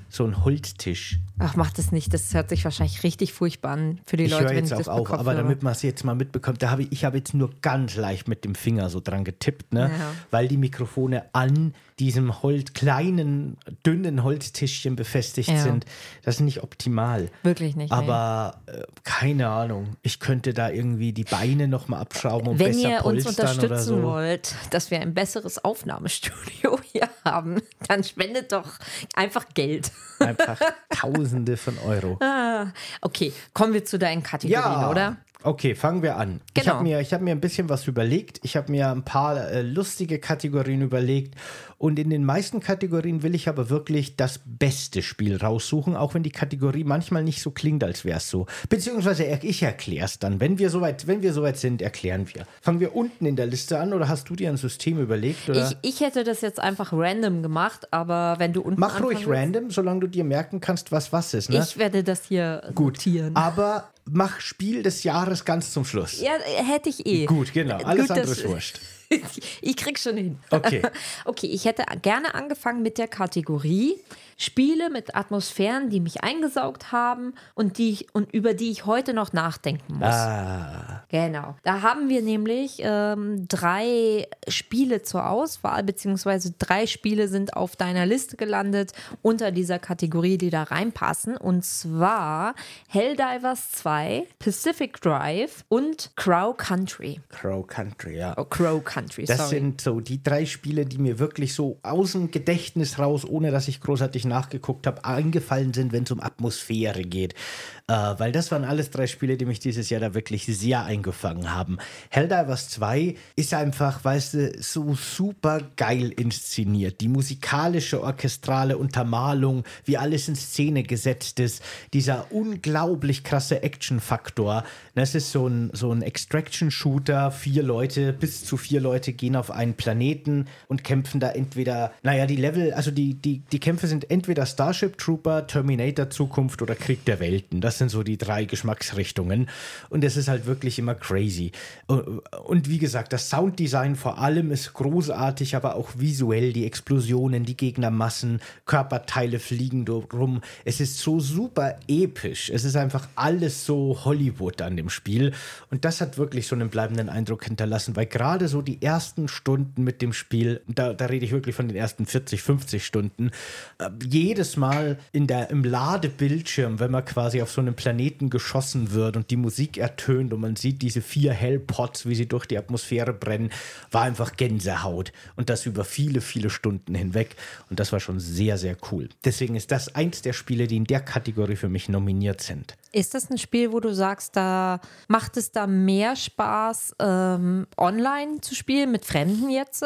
so ein Holztisch. Ach, mach das nicht. Das hört sich wahrscheinlich richtig furchtbar an für die Ich Leute, höre wenn jetzt ich das auch auf, bekomme. aber damit man es jetzt mal mitbekommt, da habe ich, ich habe jetzt nur ganz leicht mit dem Finger so dran getippt, ne? Ja. Weil die Mikrofone an diesem Holz, kleinen, dünnen Holztischchen befestigt Ja. sind. Das ist nicht optimal. Wirklich nicht. Aber äh, keine Ahnung, ich könnte da irgendwie die Beine nochmal abschrauben und Wenn besser ihr uns polstern oder unterstützen so. wollt, dass wir ein besseres Aufnahmestudio hier haben, dann spendet doch einfach Geld. Einfach Tausende von Euro. Ah, okay, kommen wir zu deinen Kategorien, oder? Okay, fangen wir an. Ich Genau. habe mir, ich hab mir ein bisschen was überlegt. Ich habe mir ein paar äh, lustige Kategorien überlegt. Und in den meisten Kategorien will ich aber wirklich das beste Spiel raussuchen, auch wenn die Kategorie manchmal nicht so klingt, als wäre es so. Beziehungsweise ich erkläre es dann. Wenn wir soweit, wenn wir soweit sind, erklären wir. Fangen wir unten in der Liste an oder hast du dir ein System überlegt? Oder? Ich, ich hätte das jetzt einfach random gemacht, aber wenn du unten Mach ruhig anfangen willst- random, solange du dir merken kannst, was was ist. Ne? Ich werde das hier Gut, notieren. aber mach Spiel des Jahres ganz zum Schluss. Ja, hätte ich eh. Gut, genau. Alles Gut, andere das- ist wurscht. Ich krieg schon hin. Okay. Okay, ich hätte gerne angefangen mit der Kategorie Spiele mit Atmosphären, die mich eingesaugt haben und, die ich, und über die ich heute noch nachdenken muss. Ah, Genau. Da haben wir nämlich ähm, drei Spiele zur Auswahl, beziehungsweise drei Spiele sind auf deiner Liste gelandet unter dieser Kategorie, die da reinpassen. Und zwar Helldivers zwei, Pacific Drive und Crow Country. Crow Country, ja. Oh, Crow Country, Das sorry. sind so die drei Spiele, die mir wirklich so aus dem Gedächtnis raus, ohne dass ich großartig nachgeguckt habe, eingefallen sind, wenn es um Atmosphäre geht. Äh, weil das waren alles drei Spiele, die mich dieses Jahr da wirklich sehr eingefangen haben. Helldivers zwei ist einfach, weißt du, so super geil inszeniert. Die musikalische, orchestrale Untermalung, wie alles in Szene gesetzt ist, dieser unglaublich krasse Action-Faktor. Das ist so ein, so ein Extraction-Shooter. Vier Leute, bis zu vier Leute gehen auf einen Planeten und kämpfen da entweder, naja, die Level, also die, die, die Kämpfe sind entweder Starship Trooper, Terminator Zukunft oder Krieg der Welten. Das sind so die drei Geschmacksrichtungen. Und es ist halt wirklich immer crazy. Und wie gesagt, das Sounddesign vor allem ist großartig, aber auch visuell, die Explosionen, die Gegnermassen, Körperteile fliegen rum. Es ist so super episch. Es ist einfach alles so Hollywood an dem Spiel. Und das hat wirklich so einen bleibenden Eindruck hinterlassen, weil gerade so die ersten Stunden mit dem Spiel, da, da rede ich wirklich von den ersten vierzig, fünfzig Stunden, äh, jedes Mal in der, im Ladebildschirm, wenn man quasi auf so einem Planeten geschossen wird und die Musik ertönt und man sieht diese vier Hellpots, wie sie durch die Atmosphäre brennen, war einfach Gänsehaut. Und das über viele, viele Stunden hinweg. Und das war schon sehr, sehr cool. Deswegen ist das eins der Spiele, die in der Kategorie für mich nominiert sind. Ist das ein Spiel, wo du sagst, da macht es da mehr Spaß, ähm, online zu spielen, mit Fremden jetzt?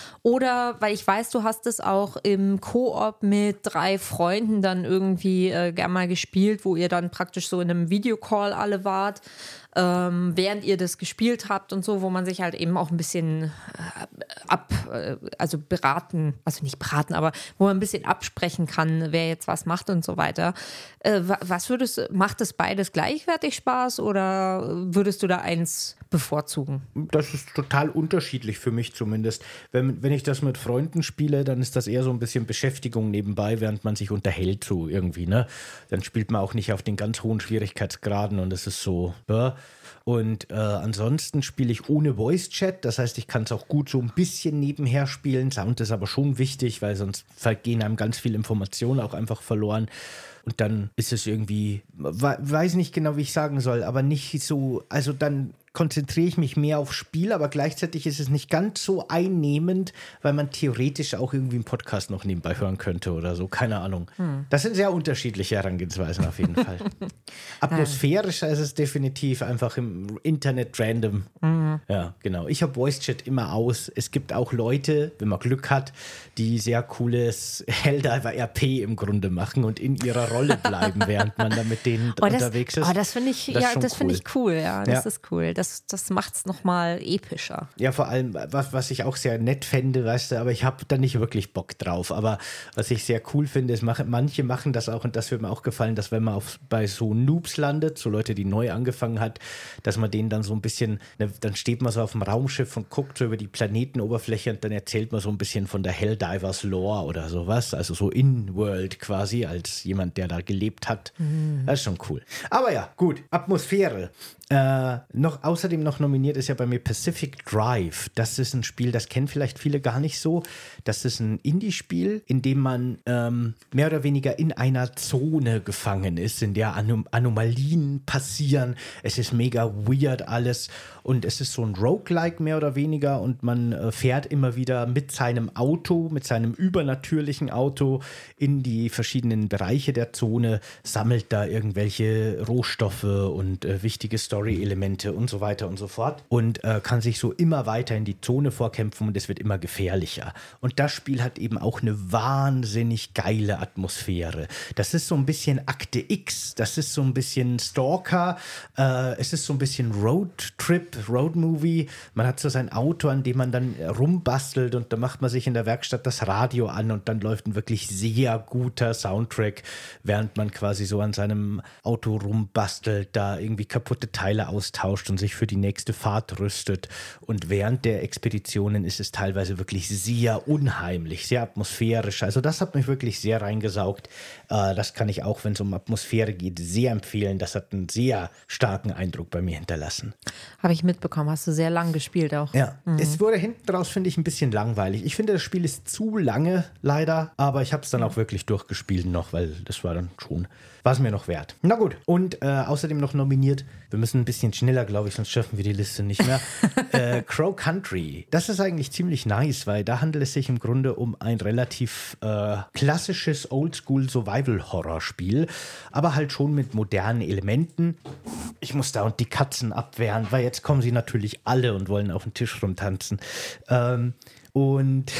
Oder, weil ich weiß, du hast es auch im Koop mit drei Freunden dann irgendwie äh, gerne mal gespielt, wo ihr dann praktisch so in einem Videocall alle wart, ähm, während ihr das gespielt habt und so, wo man sich halt eben auch ein bisschen äh, ab, äh, also beraten, also nicht beraten, aber wo man ein bisschen absprechen kann, wer jetzt was macht und so weiter. Äh, was würdest du, macht es beides gleichwertig Spaß oder würdest du da eins bevorzugen? Das ist total unterschiedlich für mich zumindest. Wenn, wenn ich das mit Freunden spiele, dann ist das eher so ein bisschen Beschäftigung nebenbei, während man sich unterhält so irgendwie, ne? Dann spielt man auch nicht auf den ganz hohen Schwierigkeitsgraden und es ist so, ja. Und äh, ansonsten spiele ich ohne Voice-Chat, das heißt, ich kann es auch gut so ein bisschen nebenher spielen. Sound ist aber schon wichtig, weil sonst gehen einem ganz viel Informationen auch einfach verloren. Und dann ist es irgendwie, weiß nicht genau, wie ich sagen soll, aber nicht so, also dann konzentriere ich mich mehr aufs Spiel, aber gleichzeitig ist es nicht ganz so einnehmend, weil man theoretisch auch irgendwie einen Podcast noch nebenbei hören könnte oder so, keine Ahnung. Hm. Das sind sehr unterschiedliche Herangehensweisen auf jeden Fall. Atmosphärischer ist es definitiv einfach im Internet random. Mhm. Ja, genau. Ich habe Voice-Chat immer aus. Es gibt auch Leute, wenn man Glück hat, die sehr cooles Helldiver R P im Grunde machen und in ihrer Rolle bleiben, während man da mit denen oh, das, unterwegs ist. Oh, das finde ich, das ja, ist das cool. finde ich cool, ja. Das ja. ist cool. das, das macht es nochmal epischer. Ja, vor allem, was, was ich auch sehr nett fände, weißt du, aber ich habe da nicht wirklich Bock drauf. Aber was ich sehr cool finde, ist, manche machen das auch, und das wird mir auch gefallen, dass wenn man auf, bei so Noobs landet, so Leute, die neu angefangen hat, dass man denen dann so ein bisschen, ne, dann steht man so auf dem Raumschiff und guckt so über die Planetenoberfläche und dann erzählt man so ein bisschen von der Helldivers Lore oder sowas, also so in-world quasi, als jemand, der da gelebt hat. Mhm. Das ist schon cool. Aber ja, gut, Atmosphäre. Äh, noch, außerdem noch nominiert ist ja bei mir Pacific Drive. Das ist ein Spiel, das kennen vielleicht viele gar nicht so. Das ist ein Indie-Spiel, in dem man ähm, mehr oder weniger in einer Zone gefangen ist, in der Anom- Anomalien passieren. Es ist mega weird alles und es ist so ein Roguelike mehr oder weniger und man äh, fährt immer wieder mit seinem Auto, mit seinem übernatürlichen Auto in die verschiedenen Bereiche der Zone, sammelt da irgendwelche Rohstoffe und äh, wichtige Story-Elemente und so weiter und so fort und äh, kann sich so immer weiter in die Zone vorkämpfen und es wird immer gefährlicher. Und das Spiel hat eben auch eine wahnsinnig geile Atmosphäre. Das ist so ein bisschen Akte X, das ist so ein bisschen Stalker, äh, es ist so ein bisschen Roadtrip, Roadmovie. Man hat so sein Auto, an dem man dann rumbastelt und da macht man sich in der Werkstatt das Radio an und dann läuft ein wirklich sehr guter Soundtrack, während man quasi so an seinem Auto rumbastelt, da irgendwie kaputte Teile austauscht und sich für die nächste Fahrt rüstet. Und während der Expeditionen ist es teilweise wirklich sehr unheimlich, sehr atmosphärisch. Also das hat mich wirklich sehr reingesaugt. Äh, das kann ich auch, wenn es um Atmosphäre geht, sehr empfehlen. Das hat einen sehr starken Eindruck bei mir hinterlassen. Habe ich mitbekommen. Hast du sehr lang gespielt auch. Ja, mhm. Es wurde hinten raus, finde ich, ein bisschen langweilig. Ich finde, das Spiel ist zu lange, leider. Aber ich habe es dann auch wirklich durchgespielt noch, weil das war dann schon, war es mir noch wert. Na gut, und äh, außerdem noch nominiert, wir müssen ein bisschen schneller, glaube ich, sonst schaffen wir die Liste nicht mehr. äh, Crow Country. Das ist eigentlich ziemlich nice, weil da handelt es sich im Grunde um ein relativ äh, klassisches Oldschool-Survival-Horror-Spiel, aber halt schon mit modernen Elementen. Ich muss da und die Katzen abwehren, weil jetzt kommen sie natürlich alle und wollen auf den Tisch rumtanzen. Ähm, Und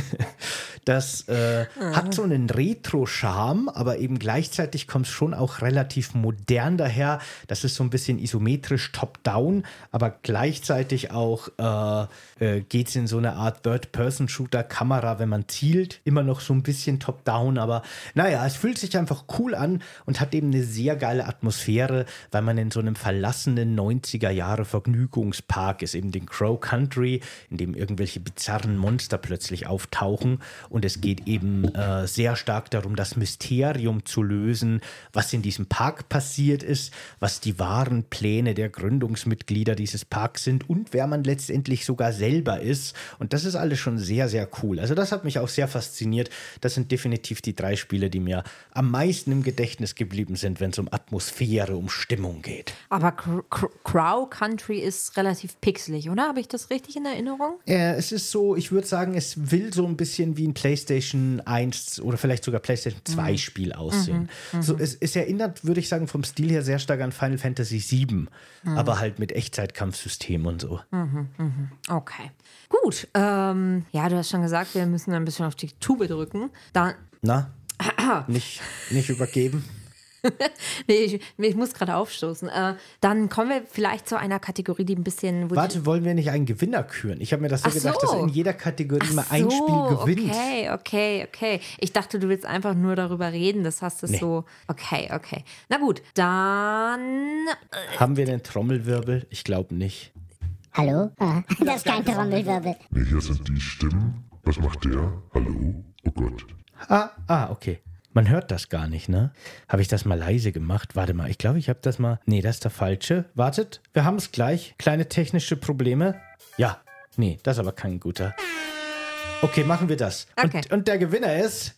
das äh, mhm. hat so einen Retro-Charme, aber eben gleichzeitig kommt es schon auch relativ modern daher. Das ist so ein bisschen isometrisch top-down, aber gleichzeitig auch äh, äh, geht es in so eine Art Third-Person-Shooter-Kamera, wenn man zielt. Immer noch so ein bisschen top-down, aber naja, es fühlt sich einfach cool an und hat eben eine sehr geile Atmosphäre, weil man in so einem verlassenen neunziger-Jahre-Vergnügungspark ist, eben den Crow Country, in dem irgendwelche bizarren Monster plötzlich auftauchen und es geht eben äh, sehr stark darum, das Mysterium zu lösen, was in diesem Park passiert ist, was die wahren Pläne der Gründungsmitglieder dieses Parks sind und wer man letztendlich sogar selber ist und das ist alles schon sehr, sehr cool. Also das hat mich auch sehr fasziniert. Das sind definitiv die drei Spiele, die mir am meisten im Gedächtnis geblieben sind, wenn es um Atmosphäre, um Stimmung geht. Aber Cr- Cr- Crow Country ist relativ pixelig, oder? Habe ich das richtig in Erinnerung? Äh, es ist so, ich würde sagen, es will so ein bisschen wie ein PlayStation eins oder vielleicht sogar PlayStation zwei mhm. Spiel aussehen. Mhm. So, es, es erinnert, würde ich sagen, vom Stil her sehr stark an Final Fantasy sieben, mhm. aber halt mit Echtzeitkampfsystem und so. Mhm. Mhm. Okay. Gut. Ähm, ja, du hast schon gesagt, wir müssen ein bisschen auf die Tube drücken. Dann Na, nicht, nicht übergeben. nee, ich, ich muss gerade aufstoßen. Äh, dann kommen wir vielleicht zu einer Kategorie, die ein bisschen... Warte, wollen wir nicht einen Gewinner küren? Ich habe mir das so Ach gedacht, so. dass in jeder Kategorie Ach mal so, ein Spiel gewinnt. Okay, okay, okay. Ich dachte, du willst einfach nur darüber reden. Das hast du nee. so... Okay, okay. Na gut, dann... Haben wir den Trommelwirbel? Ich glaube nicht. Hallo? Ah, das ist kein Trommelwirbel. Nee, hier sind die Stimmen. Was macht der? Hallo? Oh Gott. Ah, ah, okay. Man hört das gar nicht, ne? Habe ich das mal leise gemacht? Warte mal, ich glaube, ich habe das mal... Nee, das ist der falsche. Wartet, wir haben es gleich. Kleine technische Probleme. Ja, nee, das ist aber kein guter. Okay, machen wir das. Okay. Und, und der Gewinner ist...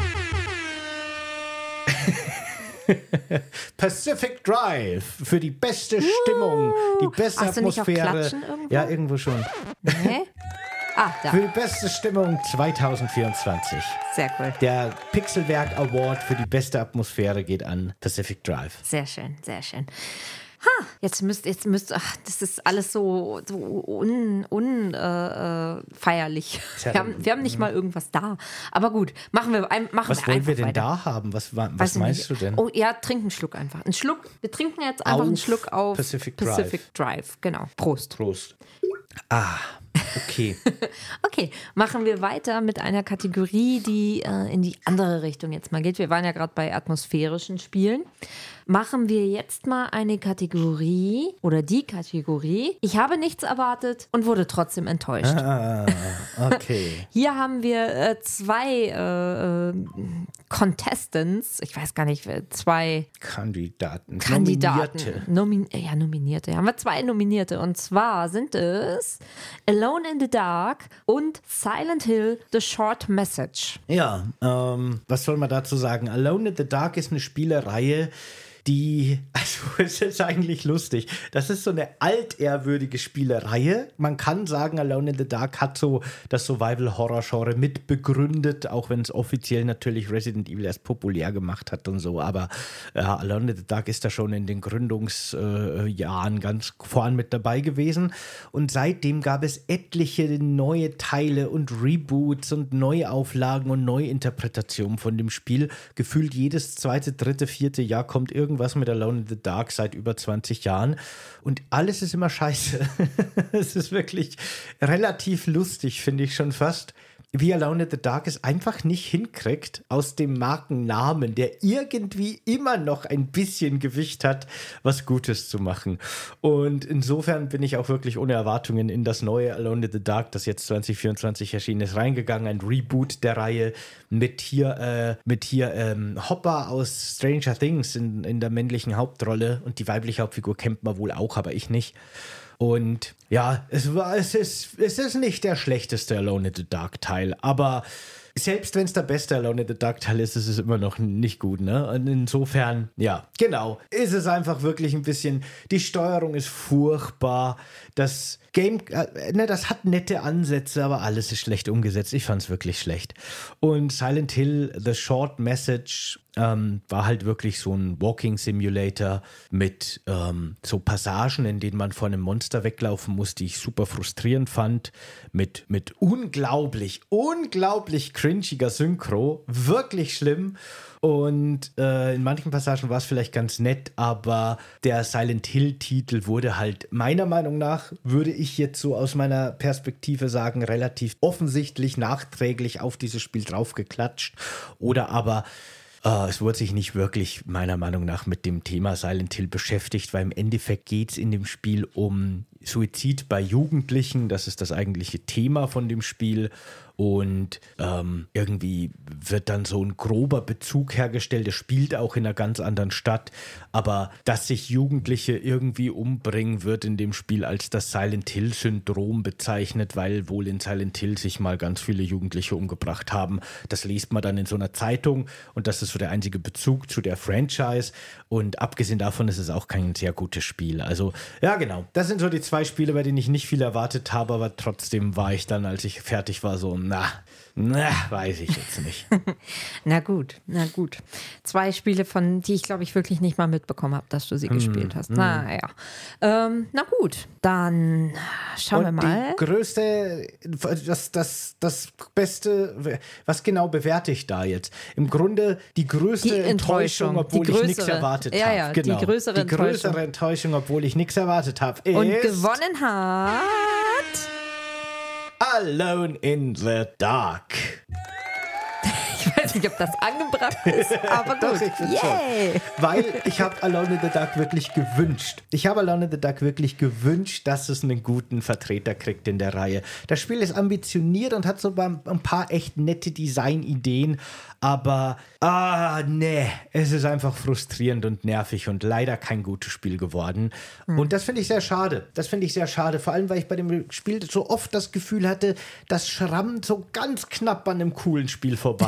Pacific Drive für die beste Stimmung, die beste Hast du nicht Atmosphäre. Auch Klatschen irgendwo? Ja, irgendwo schon. Nee? Ah, da. Für die beste Stimmung zwanzig vierundzwanzig. Sehr cool. Der Pixelwerk Award für die beste Atmosphäre geht an Pacific Drive. Sehr schön, sehr schön. Ha, jetzt müsst, jetzt müsst, ach, das ist alles so, so un, un, äh, äh, feierlich. Wir haben, wir haben nicht mal irgendwas da. Aber gut, machen wir, ein, machen Was wir wollen wir denn weiter. da haben? Was, was Weiß ich meinst nicht. du denn? Oh ja, trink einen Schluck einfach. Einen Schluck, wir trinken jetzt einfach Auf einen Schluck auf Pacific Pacific Drive. Genau. Prost. Prost. Ah, okay. Okay, machen wir weiter mit einer Kategorie, die äh, in die andere Richtung jetzt mal geht. Wir waren ja gerade bei atmosphärischen Spielen. Machen wir jetzt mal eine Kategorie oder die Kategorie. Ich habe nichts erwartet und wurde trotzdem enttäuscht. Ah, okay. Hier haben wir äh, zwei äh, äh, Contestants, ich weiß gar nicht, zwei Kandidaten. Kandidaten. Nominierte. Nomin ja, Nominierte. Haben wir zwei Nominierte. Und zwar sind es Alone in the Dark und Silent Hill, The Short Message. Ja, ähm, was soll man dazu sagen? Alone in the Dark ist eine Spielereihe, die, also es ist eigentlich lustig. Das ist so eine altehrwürdige Spielereihe. Man kann sagen, Alone in the Dark hat so das Survival-Horror-Genre mitbegründet, auch wenn es offiziell natürlich Resident Evil erst populär gemacht hat und so. Aber ja, Alone in the Dark ist da schon in den Gründungsjahren äh, ganz vorn mit dabei gewesen. Und seitdem gab es etliche neue Teile und Reboots und Neuauflagen und Neuinterpretationen von dem Spiel. Gefühlt jedes zweite, dritte, vierte Jahr kommt irgendwas mit Alone in the Dark seit über zwanzig Jahren und alles ist immer scheiße. Es ist wirklich relativ lustig, finde ich schon fast, wie Alone in the Dark es einfach nicht hinkriegt, aus dem Markennamen, der irgendwie immer noch ein bisschen Gewicht hat, was Gutes zu machen. Und insofern bin ich auch wirklich ohne Erwartungen in das neue Alone in the Dark, das jetzt zwanzig vierundzwanzig erschienen ist, reingegangen. Ein Reboot der Reihe mit hier, äh, mit hier ähm, Hopper aus Stranger Things in, in der männlichen Hauptrolle. Und die weibliche Hauptfigur kennt man wohl auch, aber ich nicht. Und ja, es war, es ist, es ist nicht der schlechteste Alone in the Dark Teil, aber selbst wenn es der beste Alone in the Dark Teil ist, ist es immer noch nicht gut, ne? Und insofern, ja, genau, ist es einfach wirklich ein bisschen, die Steuerung ist furchtbar, das Game, äh, ne, das hat nette Ansätze, aber alles ist schlecht umgesetzt. Ich fand es wirklich schlecht. Und Silent Hill, The Short Message, ähm, war halt wirklich so ein Walking Simulator mit ähm, so Passagen, in denen man vor einem Monster weglaufen muss, die ich super frustrierend fand, mit, mit unglaublich, unglaublich cringiger Synchro, wirklich schlimm. Und äh, in manchen Passagen war es vielleicht ganz nett, aber der Silent Hill-Titel wurde halt, meiner Meinung nach, würde ich jetzt so aus meiner Perspektive sagen, relativ offensichtlich nachträglich auf dieses Spiel draufgeklatscht. Oder aber Uh, es wurde sich nicht wirklich, meiner Meinung nach, mit dem Thema Silent Hill beschäftigt, weil im Endeffekt geht es in dem Spiel um Suizid bei Jugendlichen. Das ist das eigentliche Thema von dem Spiel. Und ähm, irgendwie wird dann so ein grober Bezug hergestellt. Es spielt auch in einer ganz anderen Stadt. Aber dass sich Jugendliche irgendwie umbringen, wird in dem Spiel als das Silent Hill-Syndrom bezeichnet, weil wohl in Silent Hill sich mal ganz viele Jugendliche umgebracht haben. Das liest man dann in so einer Zeitung und das ist so der einzige Bezug zu der Franchise. Und abgesehen davon ist es auch kein sehr gutes Spiel. Also ja, genau. Das sind so die zwei Spiele, bei denen ich nicht viel erwartet habe, aber trotzdem war ich dann, als ich fertig war, so, na, na, weiß ich jetzt nicht. Na gut, na gut. Zwei Spiele, von die ich, glaube ich, wirklich nicht mal mitbekommen habe, dass du sie hm, gespielt hast. Hm. Naja. Ähm, na gut, dann schauen Und wir mal. Die größte, das, das, das Beste, was genau bewerte ich da jetzt? Im Grunde die größte die Enttäuschung, Enttäuschung, obwohl größere, ich nichts erwartet ja, habe. Ja, genau. Die größere, die größere Enttäuschung. Enttäuschung, obwohl ich nichts erwartet habe. Und gewonnen hat Alone in the Dark. Ich weiß nicht, ob das angebracht ist, aber gut. Doch, ich find's Yay. schon. Weil ich habe Alone in the Dark wirklich gewünscht. Ich habe Alone in the Dark wirklich gewünscht, dass es einen guten Vertreter kriegt in der Reihe. Das Spiel ist ambitioniert und hat so ein paar echt nette Designideen, aber ah, nee, es ist einfach frustrierend und nervig und leider kein gutes Spiel geworden. Hm. Und das finde ich sehr schade. Das finde ich sehr schade, vor allem, weil ich bei dem Spiel so oft das Gefühl hatte, das schrammt so ganz knapp an einem coolen Spiel vorbei, aber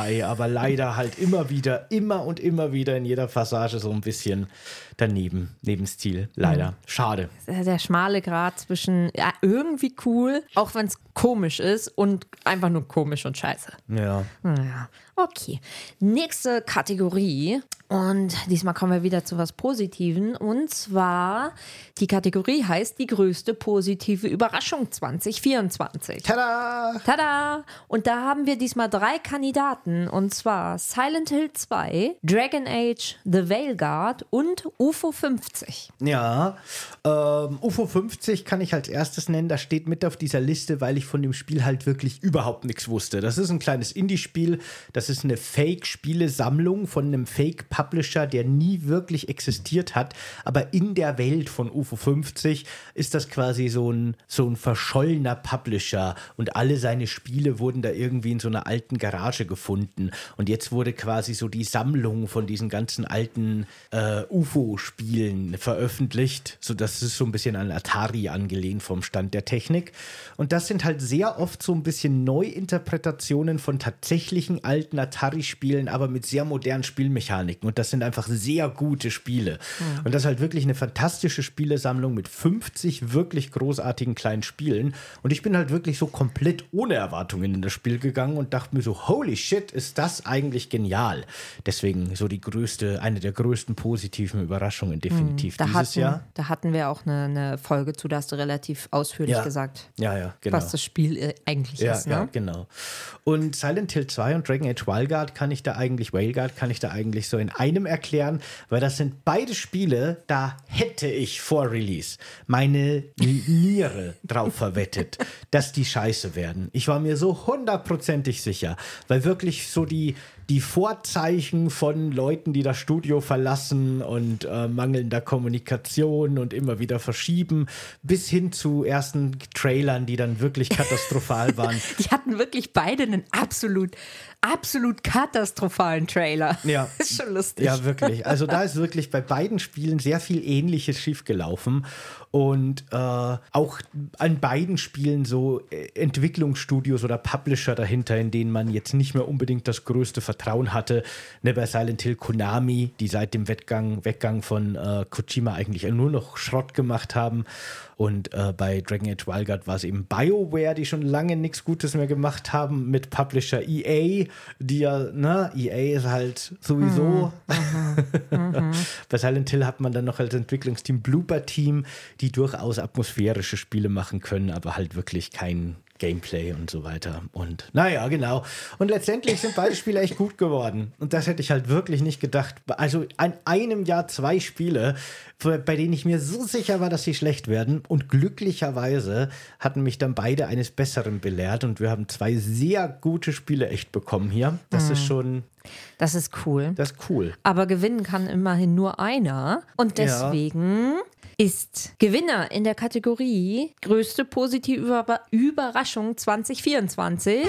leider halt immer wieder, immer und immer wieder in jeder Passage so ein bisschen daneben, neben Stil. Leider. Schade. Der, der schmale Grat zwischen ja, irgendwie cool, auch wenn es komisch ist, und einfach nur komisch und scheiße. Ja. Ja, okay. Nächste Kategorie. Und diesmal kommen wir wieder zu was Positiven. Und zwar, die Kategorie heißt die größte positive Überraschung zwanzig vierundzwanzig. Tada! Tada! Und da haben wir diesmal drei Kandidaten. Und zwar Silent Hill zwei, Dragon Age, The Veilguard und U F O fünfzig. Ja, ähm, U F O fünfzig kann ich als erstes nennen. Das steht mit auf dieser Liste, weil ich von dem Spiel halt wirklich überhaupt nichts wusste. Das ist ein kleines Indie-Spiel. Das ist eine Fake-Spielesammlung von einem Fake-Publisher, der nie wirklich existiert hat. Aber in der Welt von U F O fünfzig ist das quasi so ein, so ein verschollener Publisher. Und alle seine Spiele wurden da irgendwie in so einer alten Garage gefunden. Und jetzt wurde quasi so die Sammlung von diesen ganzen alten äh, U F O-Spielen veröffentlicht. So, das ist so ein bisschen an Atari angelehnt vom Stand der Technik. Und das sind halt sehr oft so ein bisschen Neuinterpretationen von tatsächlichen alten Atari-Spielen, aber mit sehr modernen Spielmechaniken. Und das sind einfach sehr gute Spiele. Mhm. Und das ist halt wirklich eine fantastische Spielesammlung mit fünfzig wirklich großartigen kleinen Spielen. Und ich bin halt wirklich so komplett ohne Erwartungen in das Spiel gegangen und dachte mir so, holy shit, ist das eigentlich genial. Deswegen so die größte, eine der größten positiven Überraschungen definitiv da dieses hatten, Jahr. Da hatten wir auch eine, eine Folge zu, da hast du relativ ausführlich Ja. gesagt, Ja, ja, genau. was das Spiel äh, eigentlich Ja, ist. Ne? ja, genau. Und Silent Hill zwei und Dragon Age Veilguard kann ich da eigentlich, Veilguard kann ich da eigentlich so in einem erklären, weil das sind beide Spiele, da hätte ich vor Release meine Niere drauf verwettet, dass die scheiße werden. Ich war mir so hundertprozentig sicher, weil wirklich so die Die Vorzeichen von Leuten, die das Studio verlassen und äh, mangelnder Kommunikation und immer wieder verschieben, bis hin zu ersten Trailern, die dann wirklich katastrophal waren. Die hatten wirklich beide einen absolut, absolut katastrophalen Trailer. Ja. Ist schon lustig. Ja, wirklich. Also da ist wirklich bei beiden Spielen sehr viel Ähnliches schiefgelaufen. Und äh, auch an beiden Spielen so äh, Entwicklungsstudios oder Publisher dahinter, in denen man jetzt nicht mehr unbedingt das größte Vertrauen hatte. Ne, bei Silent Hill Konami, die seit dem Weggang, Weggang von äh, Kojima eigentlich nur noch Schrott gemacht haben. Und äh, bei Dragon Age Veilguard war es eben BioWare, die schon lange nichts Gutes mehr gemacht haben, mit Publisher E A, die ja, ne, E A ist halt sowieso. Mhm. Mhm. Bei Silent Hill hat man dann noch als Entwicklungsteam Blooper Team, die durchaus atmosphärische Spiele machen können, aber halt wirklich kein Gameplay und so weiter. Und naja, genau. Und letztendlich sind beide Spiele echt gut geworden. Und das hätte ich halt wirklich nicht gedacht. Also an einem Jahr zwei Spiele, bei denen ich mir so sicher war, dass sie schlecht werden. Und glücklicherweise hatten mich dann beide eines Besseren belehrt. Und wir haben zwei sehr gute Spiele echt bekommen hier. Das mhm. ist schon... Das ist cool. Das ist cool. Aber gewinnen kann immerhin nur einer. Und deswegen... Ja. Ist Gewinner in der Kategorie größte positive Über- Überraschung zwanzig vierundzwanzig.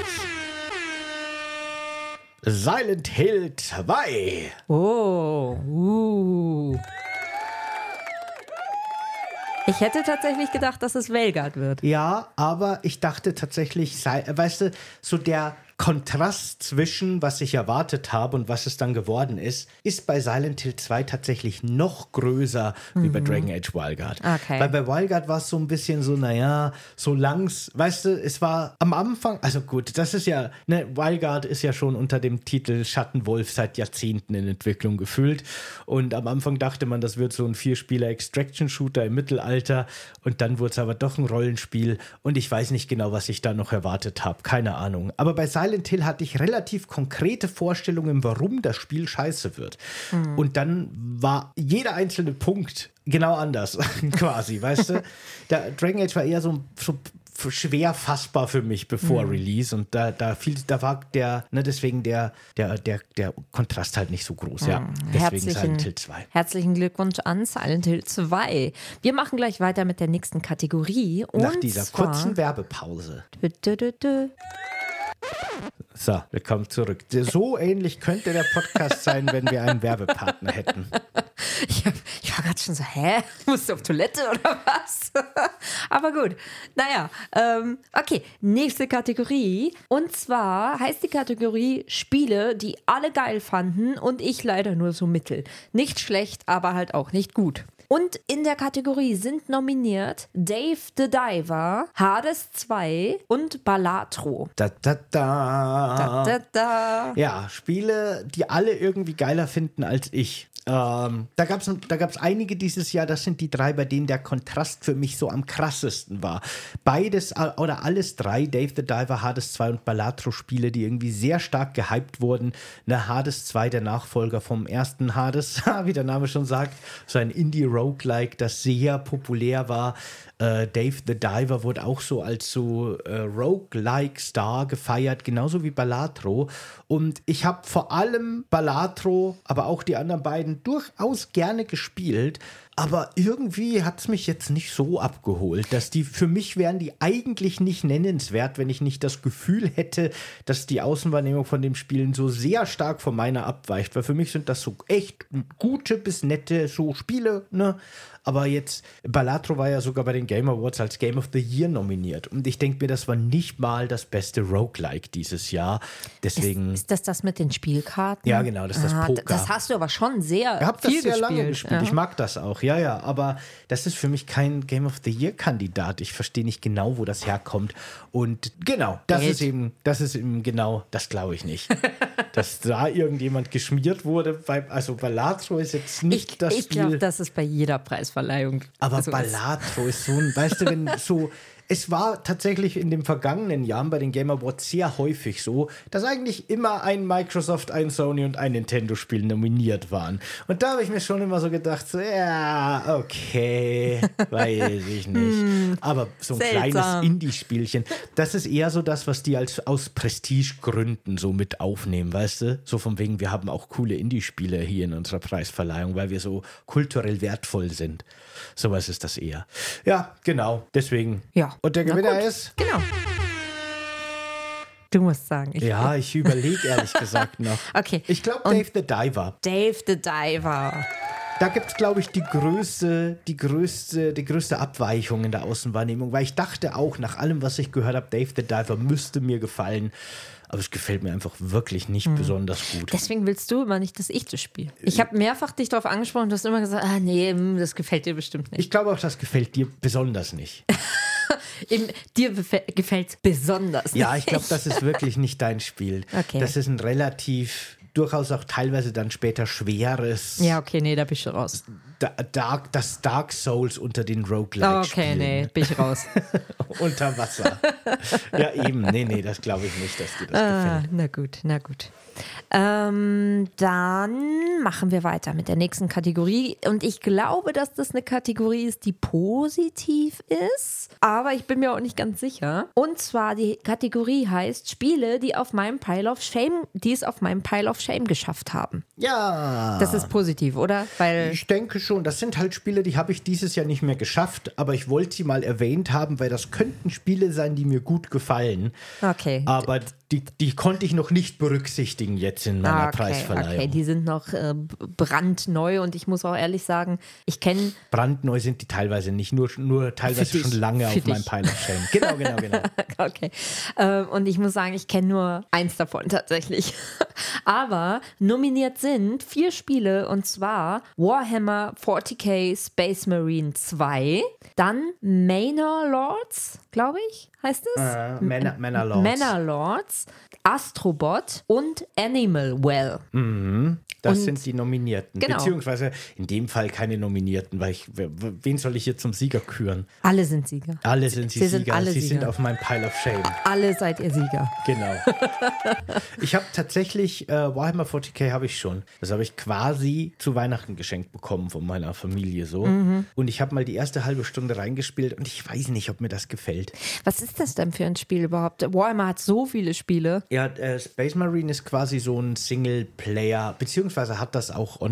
Silent Hill zwei. Oh, uh. Ich hätte tatsächlich gedacht, dass es Veilguard wird. Ja, aber ich dachte tatsächlich, weißt du, so der Kontrast zwischen, was ich erwartet habe und was es dann geworden ist, ist bei Silent Hill zwei tatsächlich noch größer mhm. wie bei Dragon Age Veilguard. Okay. Weil bei Veilguard war es so ein bisschen so, naja, so langs, weißt du, es war am Anfang, also gut, das ist ja, ne, Veilguard ist ja schon unter dem Titel Schattenwolf seit Jahrzehnten in Entwicklung gefühlt und am Anfang dachte man, das wird so ein Vierspieler-Extraction-Shooter im Mittelalter und dann wurde es aber doch ein Rollenspiel und ich weiß nicht genau, was ich da noch erwartet habe, keine Ahnung. Aber bei Silent Hill hatte ich relativ konkrete Vorstellungen, warum das Spiel scheiße wird. Mhm. Und dann war jeder einzelne Punkt genau anders, quasi, weißt du? Der Dragon Age war eher so, so schwer fassbar für mich bevor mhm. Release und da, da, viel, da war der, ne, deswegen der, der, der, der Kontrast halt nicht so groß. Mhm. Ja, deswegen Silent Hill zwei. Herzlichen Glückwunsch an Silent Hill zwei. Wir machen gleich weiter mit der nächsten Kategorie. Und nach dieser zwar kurzen Werbepause. Dü, dü, dü, dü. So, willkommen zurück. So ähnlich könnte der Podcast sein, wenn wir einen Werbepartner hätten. Ich, hab, ich war gerade schon so, hä? Musst du auf Toilette oder was? Aber gut, naja, ähm, okay, nächste Kategorie. Und zwar heißt die Kategorie Spiele, die alle geil fanden und ich leider nur so mittel. Nicht schlecht, aber halt auch nicht gut. Und in der Kategorie sind nominiert Dave the Diver, Hades zwei und Balatro. Da, da, da. Da, da, da. Ja, Spiele, die alle irgendwie geiler finden als ich. Ähm, da gab es da gab's einige dieses Jahr, das sind die drei, bei denen der Kontrast für mich so am krassesten war. Beides äh, oder alles drei, Dave the Diver, Hades zwei und Balatro-Spiele, die irgendwie sehr stark gehypt wurden. Ne, Hades zwei, der Nachfolger vom ersten Hades, wie der Name schon sagt, so ein Indie-Roguelike, das sehr populär war. Äh, Dave the Diver wurde auch so als so äh, Roguelike-Star gefeiert, genauso wie Balatro. Und ich habe vor allem Balatro, aber auch die anderen beiden durchaus gerne gespielt. Aber irgendwie hat es mich jetzt nicht so abgeholt, dass die, für mich wären die eigentlich nicht nennenswert, wenn ich nicht das Gefühl hätte, dass die Außenwahrnehmung von dem Spielen so sehr stark von meiner abweicht. Weil für mich sind das so echt gute bis nette so Spiele, ne? Aber jetzt, Balatro war ja sogar bei den Game Awards als Game of the Year nominiert. Und ich denke mir, das war nicht mal das beste Roguelike dieses Jahr. Deswegen. Ist, ist das das mit den Spielkarten? Ja, genau, das ist das ah, Poker. Das hast du aber schon sehr Ich habe das viel sehr gespielt. lange gespielt. Ja. Ich mag das auch, ja, ja. Aber das ist für mich kein Game of the Year-Kandidat. Ich verstehe nicht genau, wo das herkommt. Und genau, das Geld. ist eben, das ist eben genau, das glaube ich nicht. Dass da irgendjemand geschmiert wurde. Weil, also Balatro ist jetzt nicht Ich, das ich Spiel. glaube, das ist bei jeder Preisverleihung. Aber so ist. Balatro ist so ein, weißt du, wenn so, es war tatsächlich in den vergangenen Jahren bei den Game Awards sehr häufig so, dass eigentlich immer ein Microsoft, ein Sony und ein Nintendo-Spiel nominiert waren. Und da habe ich mir schon immer so gedacht, so, ja, okay, weiß ich nicht. Aber so ein Seltsam. kleines Indie-Spielchen, das ist eher so das, was die als aus Prestigegründen so mit aufnehmen, weißt du? So von wegen, wir haben auch coole Indie-Spiele hier in unserer Preisverleihung, weil wir so kulturell wertvoll sind. Sowas ist das eher. Ja, genau. Deswegen. Ja. Und der Na Gewinner gut. ist? Genau. Du musst sagen. Ich Ja, ich überlege ehrlich gesagt noch. Okay. Ich glaube Und Dave the Diver. Dave the Diver. Da gibt es, glaube ich, die größte, die, größte, die größte Abweichung in der Außenwahrnehmung, weil ich dachte auch, nach allem, was ich gehört habe, Dave the Diver müsste mir gefallen. Aber es gefällt mir einfach wirklich nicht Hm. besonders gut. Deswegen willst du immer nicht, dass ich das spiele. Ich habe mehrfach dich darauf angesprochen und du hast immer gesagt, ah nee, hm, das gefällt dir bestimmt nicht. Ich glaube auch, das gefällt dir besonders nicht. Eben, dir gefällt es besonders Ja, nicht. ich glaube, das ist wirklich nicht dein Spiel. Okay. Das ist ein relativ, durchaus auch teilweise dann später schweres, Ja, okay, nee, da bin ich schon raus. Da- Dark, das Dark Souls unter den Okay, Roguelike-Spielen. nee, bin ich raus. Unter Wasser. Ja, eben. Nee, nee, das glaube ich nicht, dass dir das Ah, gefällt. na gut, na gut. Ähm, dann machen wir weiter mit der nächsten Kategorie. Und ich glaube, dass das eine Kategorie ist, die positiv ist. Aber ich bin mir auch nicht ganz sicher. Und zwar die Kategorie heißt Spiele, die auf meinem Pile of Shame, die es auf meinem Pile of Shame geschafft haben. Ja. Das ist positiv, oder? Weil Ich denke schon, das sind halt Spiele, die habe ich dieses Jahr nicht mehr geschafft, aber ich wollte sie mal erwähnt haben, weil das könnten Spiele sein, die mir gut gefallen. Okay. Aber die, die konnte ich noch nicht berücksichtigen jetzt in meiner Ah, okay, Preisverleihung. okay, die sind noch äh, brandneu und ich muss auch ehrlich sagen, ich kenne Brandneu sind die teilweise nicht, nur, nur teilweise Für dich, schon lange für auf meinem dich. Pile of Shame. Genau, genau, genau. Okay. Ähm, und ich muss sagen, ich kenne nur eins davon tatsächlich. Aber nominiert sind vier Spiele und zwar Warhammer forty K Space Marine zwei, dann Manor Lords, glaube ich, heißt es? Äh, Manor- Manor Lords. Manor Lords, Astrobot und Animal Well. Das Und- sind die Nominierten. Genau. Beziehungsweise in dem Fall keine Nominierten, weil ich, w- w- wen soll ich hier zum Sieger küren? Alle sind Sieger. Alle sind sie, Sie sind Sieger. alle sie sind Sieger. auf meinem Pile of Shame. Alle seid ihr Sieger. Genau. Ich habe tatsächlich, äh, Warhammer forty K habe ich schon. Das habe ich quasi zu Weihnachten geschenkt bekommen von meiner Familie so. Mhm. Und ich habe mal die erste halbe Stunde reingespielt und ich weiß nicht, ob mir das gefällt. Was ist das denn für ein Spiel überhaupt? Warhammer hat so viele Spiele. Ja, äh, Space Marine ist quasi so ein Singleplayer, beziehungsweise beziehungsweise hat das auch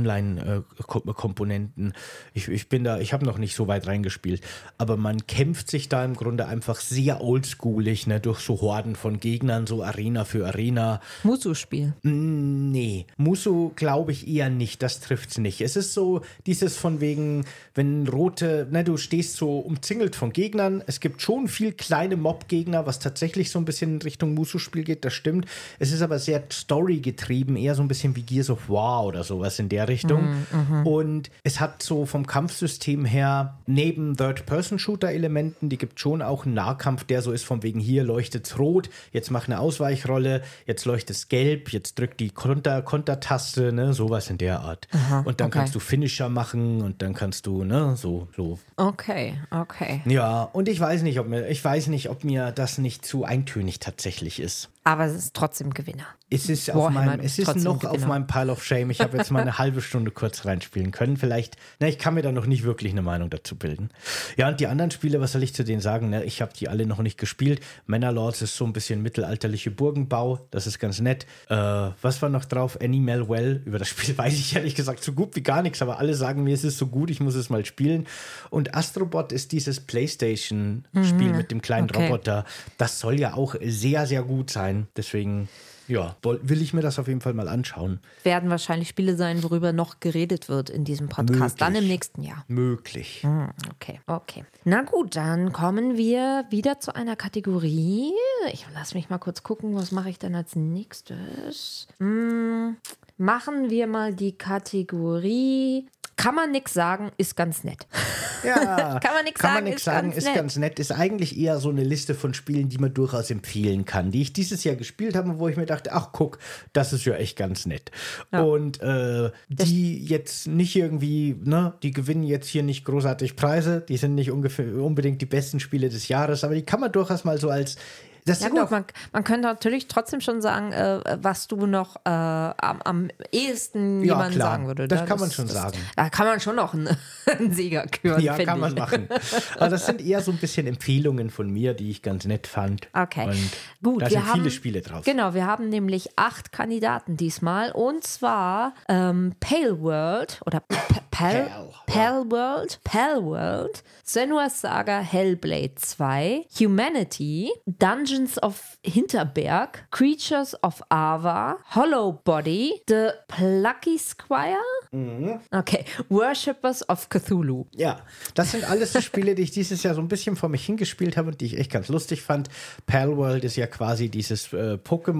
Online-Komponenten. Ich, ich bin da, ich habe noch nicht so weit reingespielt, aber man kämpft sich da im Grunde einfach sehr oldschoolig, ne, durch so Horden von Gegnern, so Arena für Arena. Musu-Spiel. Nee, Musu glaube ich eher nicht, das trifft's nicht. Es ist so dieses von wegen, wenn rote, ne, du stehst so umzingelt von Gegnern, es gibt schon viel kleine Mob-Gegner, was tatsächlich so ein bisschen in Richtung Musu-Spiel geht, das stimmt. Es ist aber sehr Story-getrieben, eher so ein bisschen wie Gears of War oder sowas in der Richtung. Mhm, und es hat so vom Kampfsystem her, neben Third-Person-Shooter-Elementen, die gibt schon auch einen Nahkampf, der so ist von wegen, hier leuchtet's rot, jetzt mach eine Ausweichrolle, jetzt leuchtet's gelb, jetzt drück die Konter, Kontertaste, ne, sowas in der Art. Aha, und dann okay. kannst du Finisher machen und dann kannst du, ne, so, so. Okay, okay. Ja, und ich weiß nicht, ob mir, ich weiß nicht, ob mir das nicht zu eintönig tatsächlich ist. Aber es ist trotzdem Gewinner. Es ist, auf meinem, es ist noch auf meinem Pile of Shame. Ich habe jetzt mal eine halbe Stunde kurz reinspielen können. Vielleicht, na, ich kann mir da noch nicht wirklich eine Meinung dazu bilden. Ja, und die anderen Spiele, was soll ich zu denen sagen? Ne? Ich habe die alle noch nicht gespielt. Manor-Lords ist so ein bisschen mittelalterliche Burgenbau. Das ist ganz nett. Äh, was war noch drauf? Animal Well. Über das Spiel weiß ich ehrlich gesagt so gut wie gar nichts. Aber alle sagen mir, es ist so gut, ich muss es mal spielen. Und Astrobot ist dieses PlayStation-Spiel mhm. mit dem kleinen okay. Roboter. Das soll ja auch sehr, sehr gut sein. Deswegen, ja, will ich mir das auf jeden Fall mal anschauen. Werden wahrscheinlich Spiele sein, worüber noch geredet wird in diesem Podcast. Möglich. Dann im nächsten Jahr. Möglich. Hm, okay, okay. Na gut, dann kommen wir wieder zu einer Kategorie. Ich lass mich mal kurz gucken, was mache ich denn als nächstes? Hm, machen wir mal die Kategorie... Kann man nix sagen, ist ganz nett. Ja, kann man nix kann sagen, man nix ist, sagen ganz, ist nett. ganz nett. Ist eigentlich eher so eine Liste von Spielen, die man durchaus empfehlen kann, die ich dieses Jahr gespielt habe und wo ich mir dachte, ach guck, das ist ja echt ganz nett. Ja. Und äh, die jetzt nicht irgendwie, ne, die gewinnen jetzt hier nicht großartig Preise, die sind nicht ungefähr unbedingt die besten Spiele des Jahres, aber die kann man durchaus mal so als Das ja gut, man, man könnte natürlich trotzdem schon sagen, äh, was du noch äh, am, am ehesten ja, jemandem klar. sagen würde. Das da, kann man das, schon das, sagen. Da kann man schon noch einen, einen Sieger küren, ja, kann ich. man machen. Aber das sind eher so ein bisschen Empfehlungen von mir, die ich ganz nett fand. Okay, und gut. Da wir sind haben, viele Spiele drauf. Genau, wir haben nämlich acht Kandidaten diesmal. Und zwar ähm, Pale World oder P- Pal, Pal World, Pal World, Senua's Saga Hellblade zwei, Humanity, Dungeons of Hinterberg, Creatures of Ava, Hollow Body, The Plucky Squire, mhm. okay, Worshippers of Cthulhu. Ja, das sind alles die Spiele, die ich dieses Jahr so ein bisschen vor mich hingespielt habe und die ich echt ganz lustig fand. Palworld ist ja quasi dieses äh,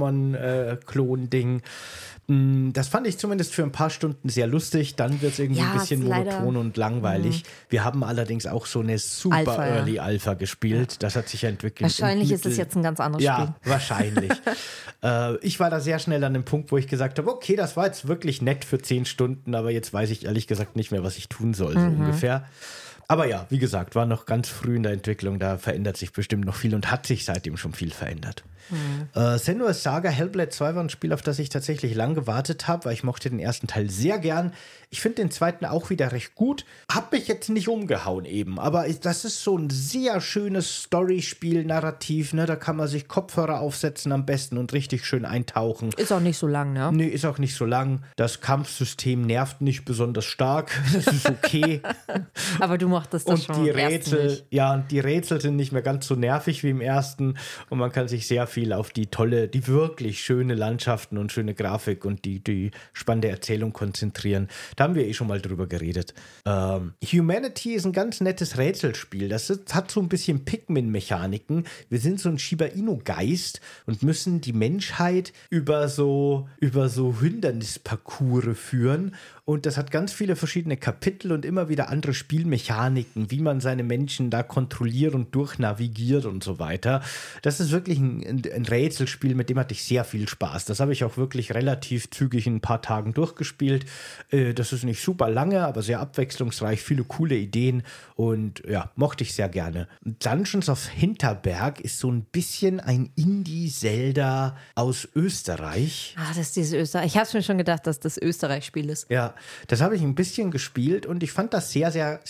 Pokémon-Klon-Ding. Äh, Das fand ich zumindest für ein paar Stunden sehr lustig. Dann wird es irgendwie ja, ein bisschen monoton und langweilig. Mhm. Wir haben allerdings auch so eine super Alpha, Early ja. Alpha gespielt. Ja. Das hat sich entwickelt. Wahrscheinlich ist es jetzt ein ganz anderes ja, Spiel. Ja, wahrscheinlich. äh, ich war da sehr schnell an dem Punkt, wo ich gesagt habe, okay, das war jetzt wirklich nett für zehn Stunden, aber jetzt weiß ich ehrlich gesagt nicht mehr, was ich tun soll, so mhm. ungefähr. Aber ja, wie gesagt, war noch ganz früh in der Entwicklung, da verändert sich bestimmt noch viel und hat sich seitdem schon viel verändert. Mhm. Äh, Senua's Saga Hellblade zwei war ein Spiel, auf das ich tatsächlich lang gewartet habe, weil ich mochte den ersten Teil sehr gern. Ich finde den zweiten auch wieder recht gut. Hab mich jetzt nicht umgehauen eben, aber das ist so ein sehr schönes Storyspiel, Narrativ, ne? Da kann man sich Kopfhörer aufsetzen am besten und richtig schön eintauchen. Ist auch nicht so lang, ne? Nee, ist auch nicht so lang. Das Kampfsystem nervt nicht besonders stark. Das ist okay. Aber du mochtest das und schon die im ersten Rätsel, nicht. Ja, und die Rätsel sind nicht mehr ganz so nervig wie im ersten und man kann sich sehr viel auf die tolle, die wirklich schöne Landschaften und schöne Grafik und die, die spannende Erzählung konzentrieren. Da haben wir eh schon mal drüber geredet. Ähm, Humanity ist ein ganz nettes Rätselspiel. Das ist, hat so ein bisschen Pikmin-Mechaniken. Wir sind so ein Shiba Inu-Geist und müssen die Menschheit über so, über so Hindernisparcours führen. Und das hat ganz viele verschiedene Kapitel und immer wieder andere Spielmechaniken, wie man seine Menschen da kontrolliert und durchnavigiert und so weiter. Das ist wirklich ein, ein Rätselspiel, mit dem hatte ich sehr viel Spaß. Das habe ich auch wirklich relativ zügig in ein paar Tagen durchgespielt. Das ist nicht super lange, aber sehr abwechslungsreich, viele coole Ideen und ja, mochte ich sehr gerne. Dungeons of Hinterberg ist so ein bisschen ein Indie-Zelda aus Österreich. Ah, das ist dieses Österreich. Ich habe mir schon gedacht, dass das Österreich-Spiel ist. Ja, das habe ich ein bisschen gespielt und ich fand das sehr, sehr, sehr, sehr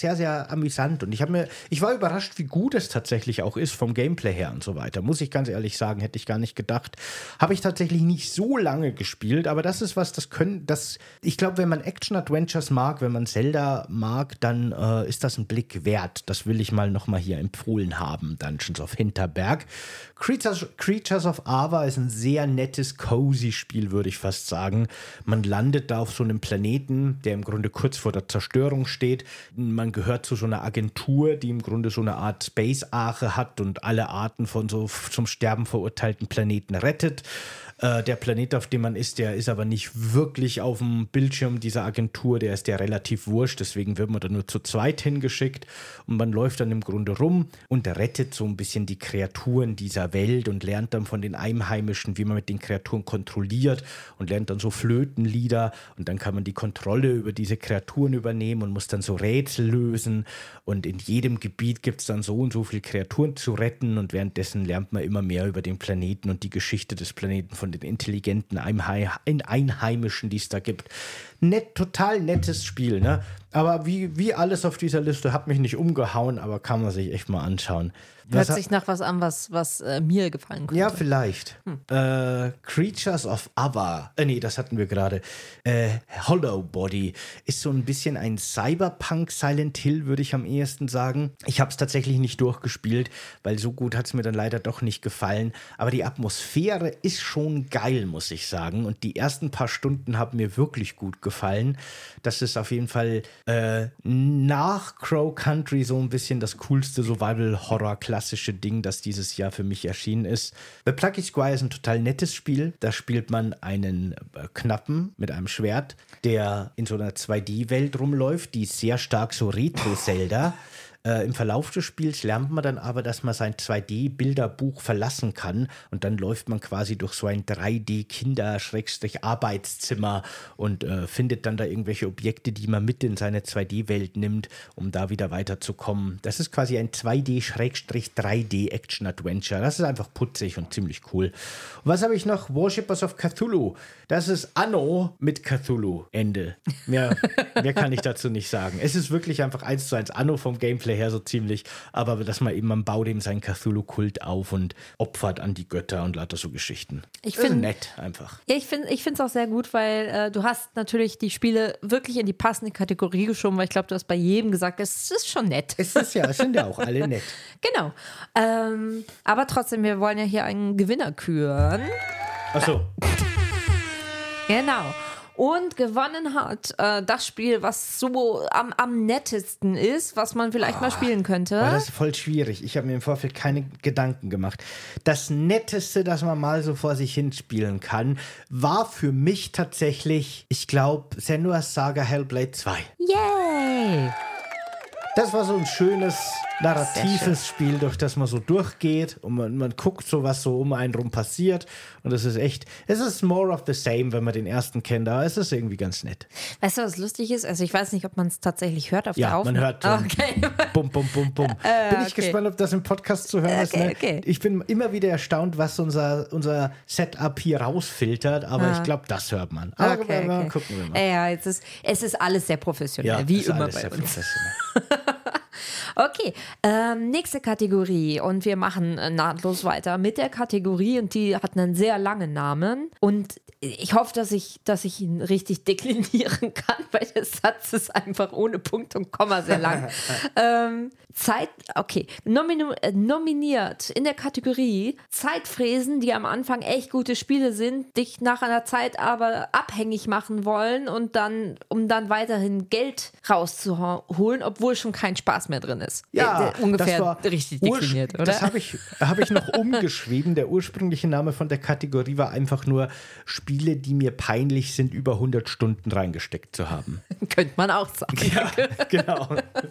sehr amüsant und ich habe mir, ich war überrascht, wie gut es tatsächlich auch ist vom Gameplay her und so weiter. Muss ich ganz ehrlich sagen, hätte ich gar nicht gedacht. Habe ich tatsächlich nicht so lange gespielt, aber das ist was, das können, das, ich glaube, wenn man Action-Adventures mag, wenn man Zelda mag, dann äh, ist das ein Blick wert. Das will ich mal nochmal hier empfohlen haben, Dungeons of Hinterberg. Creatures, Creatures of Ava ist ein sehr nettes, cozy Spiel, würde ich fast sagen. Man landet da auf so einem Planeten, der im Grunde kurz vor der Zerstörung steht. Man gehört zu so einer Agentur, die im Grunde so eine Art Space-Arche hat und alle Arten von so zum Sterben verurteilten Planeten rettet. Äh, der Planet, auf dem man ist, der ist aber nicht wirklich auf dem Bildschirm dieser Agentur, der ist ja relativ wurscht, deswegen wird man da nur zu zweit hingeschickt und man läuft dann im Grunde rum und rettet so ein bisschen die Kreaturen dieser Welt und lernt dann von den Einheimischen, wie man mit den Kreaturen kontrolliert und lernt dann so Flötenlieder und dann kann man die Kontrolle über diese Kreaturen übernehmen und muss dann so Rätsel lösen und in jedem Gebiet gibt es dann so und so viele Kreaturen zu retten und währenddessen lernt man immer mehr über den Planeten und die Geschichte des Planeten von den intelligenten Einheimischen, die es da gibt. Nett, total nettes Spiel, ne? Aber wie, wie alles auf dieser Liste hat mich nicht umgehauen, aber kann man sich echt mal anschauen. Hört sich nach was an, was, was äh, mir gefallen könnte. Ja, vielleicht. Hm. Äh, Creatures of Ava, äh, nee, das hatten wir gerade. Äh, Hollow Body ist so ein bisschen ein Cyberpunk Silent Hill, würde ich am ehesten sagen. Ich habe es tatsächlich nicht durchgespielt, weil so gut hat es mir dann leider doch nicht gefallen. Aber die Atmosphäre ist schon geil, muss ich sagen. Und die ersten paar Stunden haben mir wirklich gut gefallen. Das ist auf jeden Fall äh, nach Crow Country so ein bisschen das coolste Survival-Horror-Klassische Ding, das dieses Jahr für mich erschienen ist. The Plucky Squire ist ein total nettes Spiel. Da spielt man einen äh, Knappen mit einem Schwert, der in so einer zwei D-Welt rumläuft, die ist sehr stark so Retro-Zelda. Äh, Im Verlauf des Spiels lernt man dann aber, dass man sein zwei D-Bilderbuch verlassen kann und dann läuft man quasi durch so ein drei D-Kinder-Arbeitszimmer und äh, findet dann da irgendwelche Objekte, die man mit in seine zwei D-Welt nimmt, um da wieder weiterzukommen. Das ist quasi ein zwei D-drei D-Action-Adventure. Das ist einfach putzig und ziemlich cool. Und was habe ich noch? Worshippers of Cthulhu. Das ist Anno mit Cthulhu. Ende. Mehr, mehr kann ich dazu nicht sagen. Es ist wirklich einfach eins zu eins Anno vom Gameplay her so ziemlich, aber dass man eben, man baut eben seinen Cthulhu-Kult auf und opfert an die Götter und lauter so Geschichten. Ich finde nett einfach. Ja, ich finde ich finde es auch sehr gut, weil äh, du hast natürlich die Spiele wirklich in die passende Kategorie geschoben, weil ich glaube, du hast bei jedem gesagt, es ist schon nett. Es ist ja, es sind ja auch alle nett. Genau. Ähm, aber trotzdem, wir wollen ja hier einen Gewinner küren. Ach so. Genau. Und gewonnen hat äh, das Spiel, was so am, am nettesten ist, was man vielleicht oh, mal spielen könnte. Aber das ist voll schwierig. Ich habe mir im Vorfeld keine Gedanken gemacht. Das Netteste, das man mal so vor sich hin spielen kann, war für mich tatsächlich, ich glaube, Senua's Saga Hellblade zwei. Yay! Das war so ein schönes, narratives Spiel, durch das man so durchgeht und man, man guckt so, was so um einen rum passiert. Und das ist echt, es ist more of the same, wenn man den ersten kennt, aber es ist irgendwie ganz nett. Weißt du, was lustig ist? Also ich weiß nicht, ob man es tatsächlich hört auf ja, der Aufnahme. Ja, man hört ähm, okay. bum, bum, bum, bum. Äh, bin ich okay. gespannt, ob das im Podcast zu hören ist. Okay, Ne? okay. Ich bin immer wieder erstaunt, was unser, unser Setup hier rausfiltert, aber ah. ich glaube, das hört man. Aber okay, mal, okay. gucken wir mal. Ja, es ist, es ist alles sehr professionell, Ja, wie ist immer alles bei sehr uns. professionell. Okay, ähm, nächste Kategorie und wir machen äh, nahtlos weiter mit der Kategorie und die hat einen sehr langen Namen und ich hoffe, dass ich, dass ich ihn richtig deklinieren kann, weil der Satz ist einfach ohne Punkt und Komma sehr lang. ähm, Zeit, okay, Nominu, äh, nominiert in der Kategorie Zeitfräsen, die am Anfang echt gute Spiele sind, dich nach einer Zeit aber abhängig machen wollen und dann, um dann weiterhin Geld rauszuholen, obwohl schon kein Spaß mehr drin ist. Ja, äh, ungefähr das war richtig dekliniert, oder? Das habe ich, hab ich noch umgeschrieben. Der ursprüngliche Name von der Kategorie war einfach nur Spiele, die mir peinlich sind, über hundert Stunden reingesteckt zu haben. Könnte man auch sagen. Ja, genau.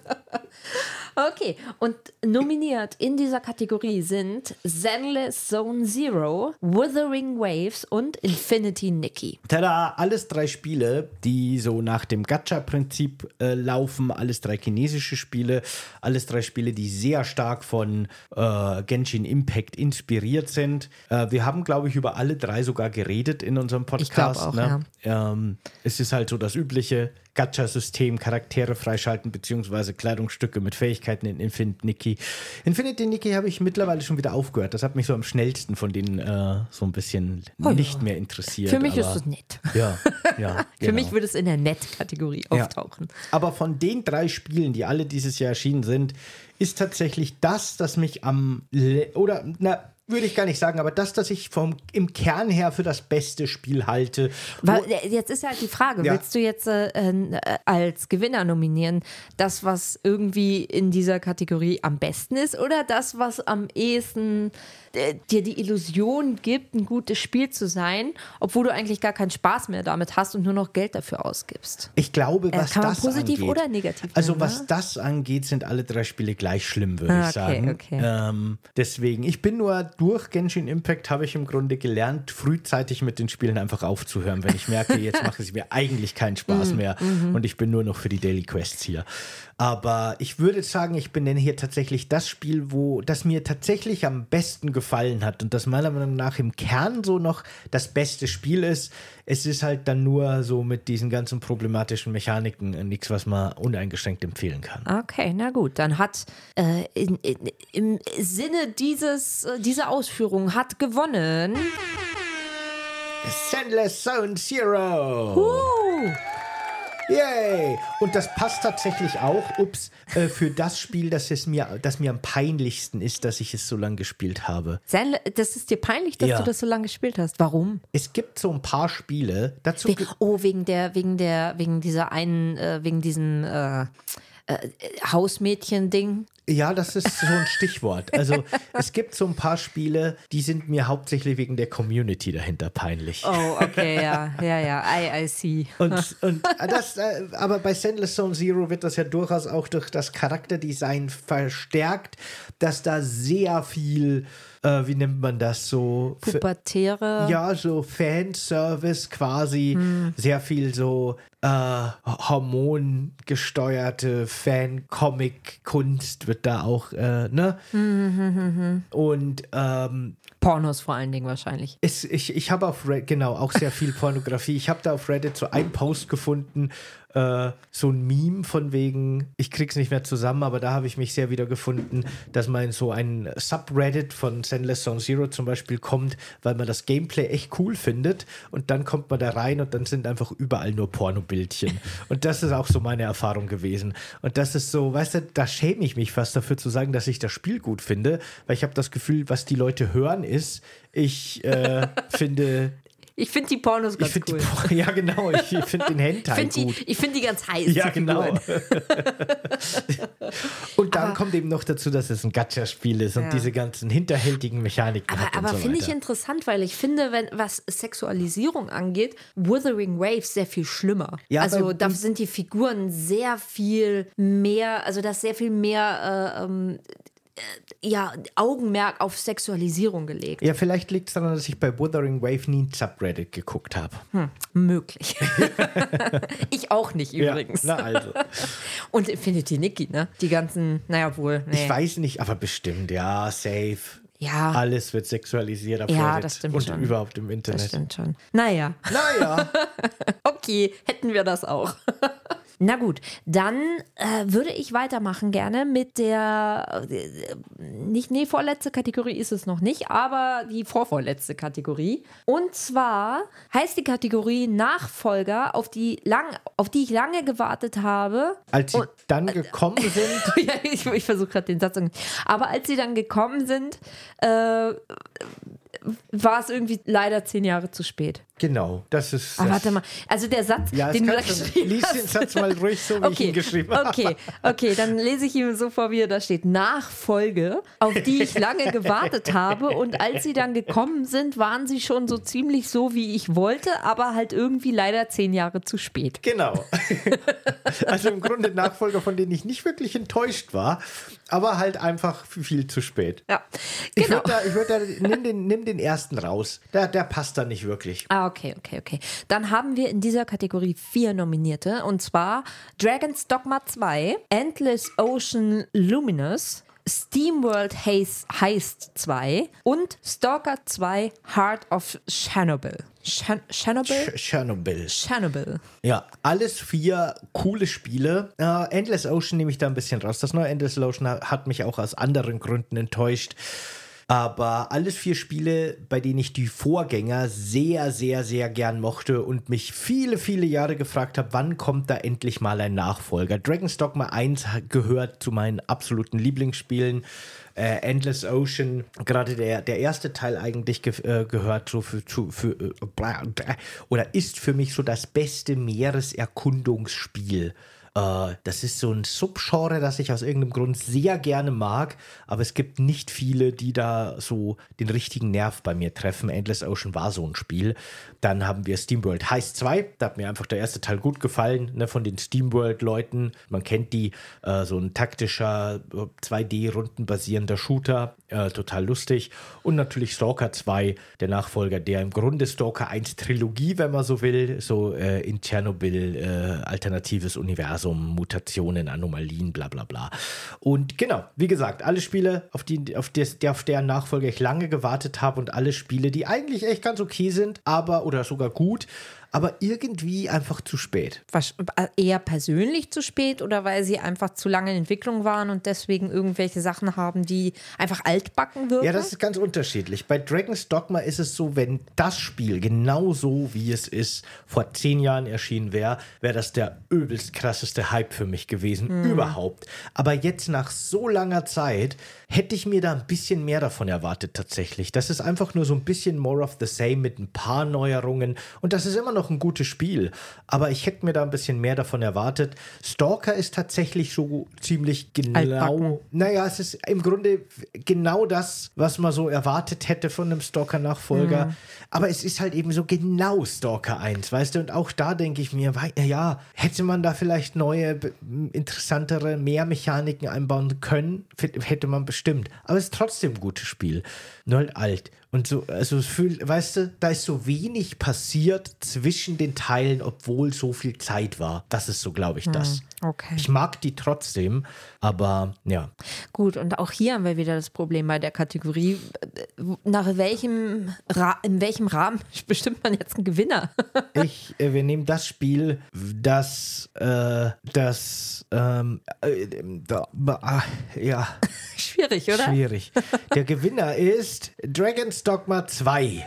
Okay, und nominiert in dieser Kategorie sind Zenless Zone Zero, Wuthering Waves und Infinity Nikki. Tada, alles drei Spiele, die so nach dem Gacha-Prinzip äh, laufen, alles drei chinesische Spiele, alles drei Spiele, die sehr stark von äh, Genshin Impact inspiriert sind. Äh, wir haben, glaube ich, über alle drei sogar geredet in unserem Podcast. Ich glaube auch, ne? ja. ähm, es ist halt so das Übliche. Gacha-System, Charaktere freischalten bzw. Kleidungsstücke mit Fähigkeiten in Infinite Nikki. Infinite Nikki habe ich mittlerweile schon wieder aufgehört. Das hat mich so am schnellsten von denen äh, so ein bisschen Oh ja. nicht mehr interessiert. Für mich aber, ist es nett. Ja, ja. Für genau. mich würde es in der Nett-Kategorie Ja. auftauchen. Aber von den drei Spielen, die alle dieses Jahr erschienen sind, ist tatsächlich das, das mich am, le- oder, na, würde ich gar nicht sagen, aber das, das ich vom, im Kern her für das beste Spiel halte. Weil, jetzt ist halt die Frage, Ja. willst du jetzt äh, äh, als Gewinner nominieren, das, was irgendwie in dieser Kategorie am besten ist oder das, was am ehesten äh, dir die Illusion gibt, ein gutes Spiel zu sein, obwohl du eigentlich gar keinen Spaß mehr damit hast und nur noch Geld dafür ausgibst? Ich glaube, Äh, was kann man das positiv angeht, oder negativ Also nennen, was ne? das angeht, sind alle drei Spiele gleich schlimm, würde Ah, ich okay, sagen. okay. Ähm, deswegen, ich bin nur durch Genshin Impact habe ich im Grunde gelernt, frühzeitig mit den Spielen einfach aufzuhören, wenn ich merke, jetzt machen sie mir eigentlich keinen Spaß mehr und ich bin nur noch für die Daily Quests hier. Aber ich würde sagen, ich benenne hier tatsächlich das Spiel, wo das mir tatsächlich am besten gefallen hat und das meiner Meinung nach im Kern so noch das beste Spiel ist. Es ist halt dann nur so mit diesen ganzen problematischen Mechaniken nichts, was man uneingeschränkt empfehlen kann. Okay, na gut, dann hat äh, in, in, im Sinne dieses, äh, dieser Ausführung hat gewonnen. Sendless Zone Zero! Uh, Yay! Und das passt tatsächlich auch, ups, äh, für das Spiel, das, es mir, das mir am peinlichsten ist, dass ich es so lange gespielt habe. Sandle- das ist dir peinlich, dass Ja. du das so lange gespielt hast. Warum? Es gibt so ein paar Spiele, dazu We ge- oh, wegen der, wegen der, wegen dieser einen, äh, wegen diesem äh, äh, Hausmädchen-Ding. ja, das ist so ein Stichwort. Also es gibt so ein paar Spiele, die sind mir hauptsächlich wegen der Community dahinter peinlich. Oh, okay, ja, ja, ja, I, I see. Und, und das, äh, aber bei Sendless Zone Zero wird das ja durchaus auch durch das Charakterdesign verstärkt, dass da sehr viel, äh, wie nennt man das so? F- Pubertäre. Ja, so Fanservice quasi, sehr viel so äh, hormongesteuerte Fan-Comic-Kunst wird da auch, äh, ne? Und ähm, Pornos vor allen Dingen wahrscheinlich. es, ich, ich habe auf Reddit, genau, auch sehr viel Pornografie. Ich habe da auf Reddit so einen Post gefunden, äh, so ein Meme von wegen, ich krieg's nicht mehr zusammen, aber da habe ich mich sehr wieder gefunden, dass man in so ein Subreddit von Sendless Zone Zero zum Beispiel kommt, weil man das Gameplay echt cool findet und dann kommt man da rein und dann sind einfach überall nur Pornobildchen. Und das ist auch so meine Erfahrung gewesen. Und das ist so, weißt du, da schäme ich mich fast dafür zu sagen, dass ich das Spiel gut finde, weil ich habe das Gefühl, was die Leute hören ist, ich äh, finde... Ich finde die Pornos Ich ganz finde cool. die Por- ja genau, ich finde den Ich Hentai finde die, gut. ich find die ganz heiß. Ja, die genau. Figuren. Und dann kommt eben noch dazu, dass es ein Gacha-Spiel ist und Ja. diese ganzen hinterhältigen Mechaniken Aber, hat und aber so finde ich weiter. interessant, weil ich finde, wenn was Sexualisierung angeht, Wuthering Waves sehr viel schlimmer. Ja, also bei- da sind die Figuren sehr viel mehr, also da ist sehr viel mehr äh, ähm, äh, ja, Augenmerk auf Sexualisierung gelegt. Ja, vielleicht liegt es daran, dass ich bei Wuthering Wave nie ein Subreddit geguckt habe. Möglich. Ich auch nicht übrigens. Ja, na also. Und Infinity Nikki, ne? Die ganzen, naja wohl. Nee. Ich weiß nicht, aber bestimmt, ja, safe. Ja. Alles wird sexualisiert auf Ja, Reddit das stimmt und schon. überhaupt im Das Internet. stimmt schon. Naja. Naja, Okay, hätten wir das auch. Na gut, dann äh, würde ich weitermachen gerne mit der, äh, nicht, nee, vorletzte Kategorie ist es noch nicht, aber die vorvorletzte Kategorie. Und zwar heißt die Kategorie Nachfolger, auf die, lang, auf die ich lange gewartet habe. als sie Und- dann gekommen sind, Ja, ich, ich versuche gerade den Satz zu. Aber als sie dann gekommen sind, äh, war es irgendwie leider zehn Jahre zu spät. genau, das ist. Aber das, warte mal, also der Satz, Ja, das den du da kannst du- geschrieben lies hast. den Satz mal ruhig so, wie ich ihn geschrieben habe. Okay, okay, dann lese ich ihn so vor, wie er da steht. Nachfolge, auf die ich lange gewartet habe und als sie dann gekommen sind, waren sie schon so ziemlich so, wie ich wollte, aber halt irgendwie leider zehn Jahre zu spät. Genau. Also im Grunde Nachfolger, von denen ich nicht wirklich enttäuscht war, aber halt einfach viel zu spät. Ja, Ich genau. würde da, ich würd da nimm, den, nimm den ersten raus. Der, der passt da nicht wirklich. Ah, okay, okay, okay. Dann haben wir in dieser Kategorie vier Nominierte und zwar Dragon's Dogma zwei, Endless Ocean Luminous, SteamWorld Heist, Heist zwei und Stalker zwei Heart of Chernobyl. Ch- Chernobyl? Ch- Chernobyl. Chernobyl. Ja, alles vier coole Spiele. Äh, Endless Ocean nehme ich da ein bisschen raus. Das neue Endless Ocean hat mich auch aus anderen Gründen enttäuscht. Aber alles vier Spiele, bei denen ich die Vorgänger sehr, sehr, sehr gern mochte und mich viele, viele Jahre gefragt habe, wann kommt da endlich mal ein Nachfolger. Dragon's Dogma eins gehört zu meinen absoluten Lieblingsspielen. Äh, Endless Ocean, gerade der, der erste Teil eigentlich ge- äh, gehört so für, zu, für äh, oder ist für mich so das beste Meereserkundungsspiel. Das ist so ein Subgenre, das ich aus irgendeinem Grund sehr gerne mag, aber es gibt nicht viele, die da so den richtigen Nerv bei mir treffen. Endless Ocean war so ein Spiel. Dann haben wir SteamWorld Heist zwei, da hat mir einfach der erste Teil gut gefallen, ne, von den SteamWorld-Leuten. Man kennt die, äh, so ein taktischer, zwei D-rundenbasierender Shooter, äh, total lustig. Und natürlich Stalker zwei, der Nachfolger, der im Grunde Stalker eins Trilogie, wenn man so will, so äh, in Tschernobyl, äh, alternatives Universum, Mutationen, Anomalien, bla bla bla. Und genau, wie gesagt, alle Spiele, auf, die, auf, des, auf deren Nachfolger ich lange gewartet habe und alle Spiele, die eigentlich echt ganz okay sind, aber oder sogar gut, aber irgendwie einfach zu spät. Was, eher persönlich zu spät oder weil sie einfach zu lange in Entwicklung waren und deswegen irgendwelche Sachen haben, die einfach altbacken wirken? Ja, das ist ganz unterschiedlich. Bei Dragon's Dogma ist es so, wenn das Spiel genau so, wie es ist, vor zehn Jahren erschienen wäre, wäre das der übelst krasseste Hype für mich gewesen, hm. überhaupt. Aber jetzt nach so langer Zeit hätte ich mir da ein bisschen mehr davon erwartet tatsächlich. Das ist einfach nur so ein bisschen more of the same mit ein paar Neuerungen und das ist immer noch ein gutes Spiel, aber ich hätte mir da ein bisschen mehr davon erwartet. Stalker ist tatsächlich so ziemlich genau, altbacken. Naja, es ist im Grunde genau das, was man so erwartet hätte von einem Stalker-Nachfolger, mhm. aber es ist halt eben so genau Stalker eins, weißt du, und auch da denke ich mir, ja, hätte man da vielleicht neue, interessantere, mehr Mechaniken einbauen können, hätte man bestimmt, aber es ist trotzdem ein gutes Spiel, nur halt alt. Und so, also es fühlt, weißt du, da ist so wenig passiert zwischen den Teilen, obwohl so viel Zeit war. Das ist so, glaube ich, das. Okay. Ich mag die trotzdem, aber ja. Gut, und auch hier haben wir wieder das Problem bei der Kategorie, nach welchem, Ra- in welchem Rahmen bestimmt man jetzt einen Gewinner? ich, äh, wir nehmen das Spiel, das, äh, das, ähm, äh, da, äh, ja. Schwierig, oder? Schwierig. Der Gewinner ist Dragon's Dogma zwei.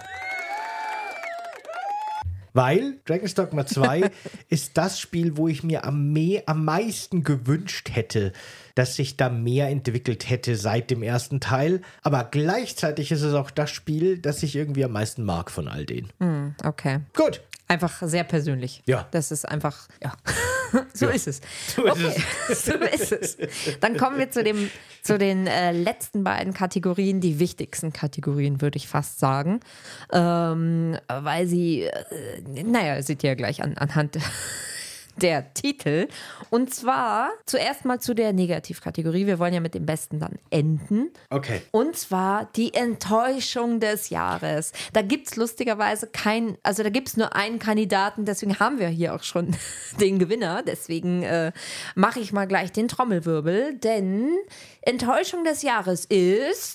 Weil Dragon's Dogma zwei ist das Spiel, wo ich mir am, mehr, am meisten gewünscht hätte, dass sich da mehr entwickelt hätte seit dem ersten Teil. Aber gleichzeitig ist es auch das Spiel, das ich irgendwie am meisten mag von all denen. Hm, okay. Gut. Einfach sehr persönlich. Ja. Das ist einfach, ja. so ja. ist es. So ist okay. es. so ist es. Dann kommen wir zu, dem, zu den äh, letzten beiden Kategorien, die wichtigsten Kategorien, würde ich fast sagen. Ähm, weil sie, äh, naja, seht ihr ja gleich an, anhand der Titel. Und zwar zuerst mal zu der Negativkategorie. Wir wollen ja mit dem Besten dann enden. Okay. Und zwar die Enttäuschung des Jahres. Da gibt es lustigerweise kein, also da gibt es nur einen Kandidaten, deswegen haben wir hier auch schon den Gewinner. Deswegen äh, mache ich mal gleich den Trommelwirbel, denn Enttäuschung des Jahres ist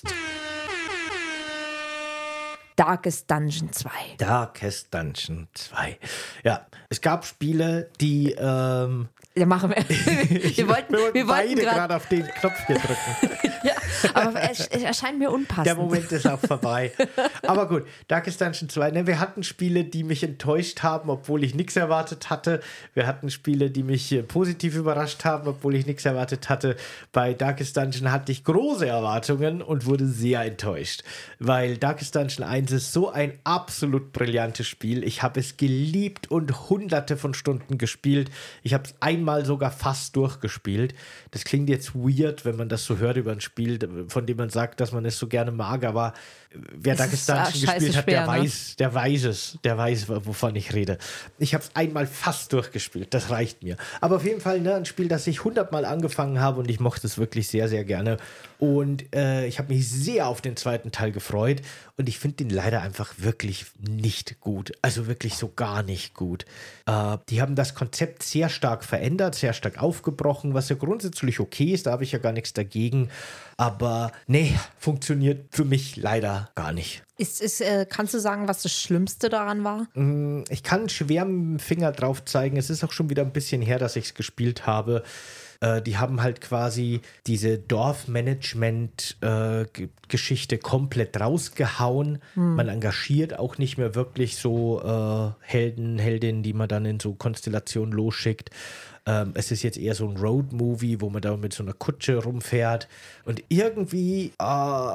Darkest Dungeon zwei. Darkest Dungeon zwei. Ja, es gab Spiele, die ähm, Ja, machen wir. Wir wollten, wir wollten wir wollten beide gerade auf den Knopf hier drücken. ja, aber es, es erscheint mir unpassend. Der Moment ist auch vorbei. Aber gut, Darkest Dungeon zwei. Ne, wir hatten Spiele, die mich enttäuscht haben, obwohl ich nichts erwartet hatte. Wir hatten Spiele, die mich äh, positiv überrascht haben, obwohl ich nichts erwartet hatte. Bei Darkest Dungeon hatte ich große Erwartungen und wurde sehr enttäuscht. Weil Darkest Dungeon eins ist so ein absolut brillantes Spiel. Ich habe es geliebt und hunderte von Stunden gespielt. Ich habe es einmal sogar fast durchgespielt. Das klingt jetzt weird, wenn man das so hört über ein Spiel, von dem man sagt, dass man es so gerne mag, aber wer Darkest Dungeon gespielt hat, schwer, der ne? weiß, der weiß es, der weiß, wovon ich rede. Ich habe es einmal fast durchgespielt, das reicht mir. Aber auf jeden Fall ne, ein Spiel, das ich hundertmal angefangen habe und ich mochte es wirklich sehr, sehr gerne. Und äh, ich habe mich sehr auf den zweiten Teil gefreut und ich finde den leider einfach wirklich nicht gut. Also wirklich so gar nicht gut. Äh, die haben das Konzept sehr stark verändert. verändert, sehr stark aufgebrochen, was ja grundsätzlich okay ist, da habe ich ja gar nichts dagegen. Aber nee, funktioniert für mich leider gar nicht. Ist, ist, äh, kannst du sagen, was das Schlimmste daran war? Ich kann schwer mit dem Finger drauf zeigen. Es ist auch schon wieder ein bisschen her, dass ich es gespielt habe. Äh, die haben halt quasi diese Dorfmanagement-Geschichte äh, komplett rausgehauen. Hm. Man engagiert auch nicht mehr wirklich so äh, Helden, Heldinnen, die man dann in so Konstellationen losschickt. Ähm, es ist jetzt eher so ein Road-Movie, wo man da mit so einer Kutsche rumfährt. Und irgendwie, äh,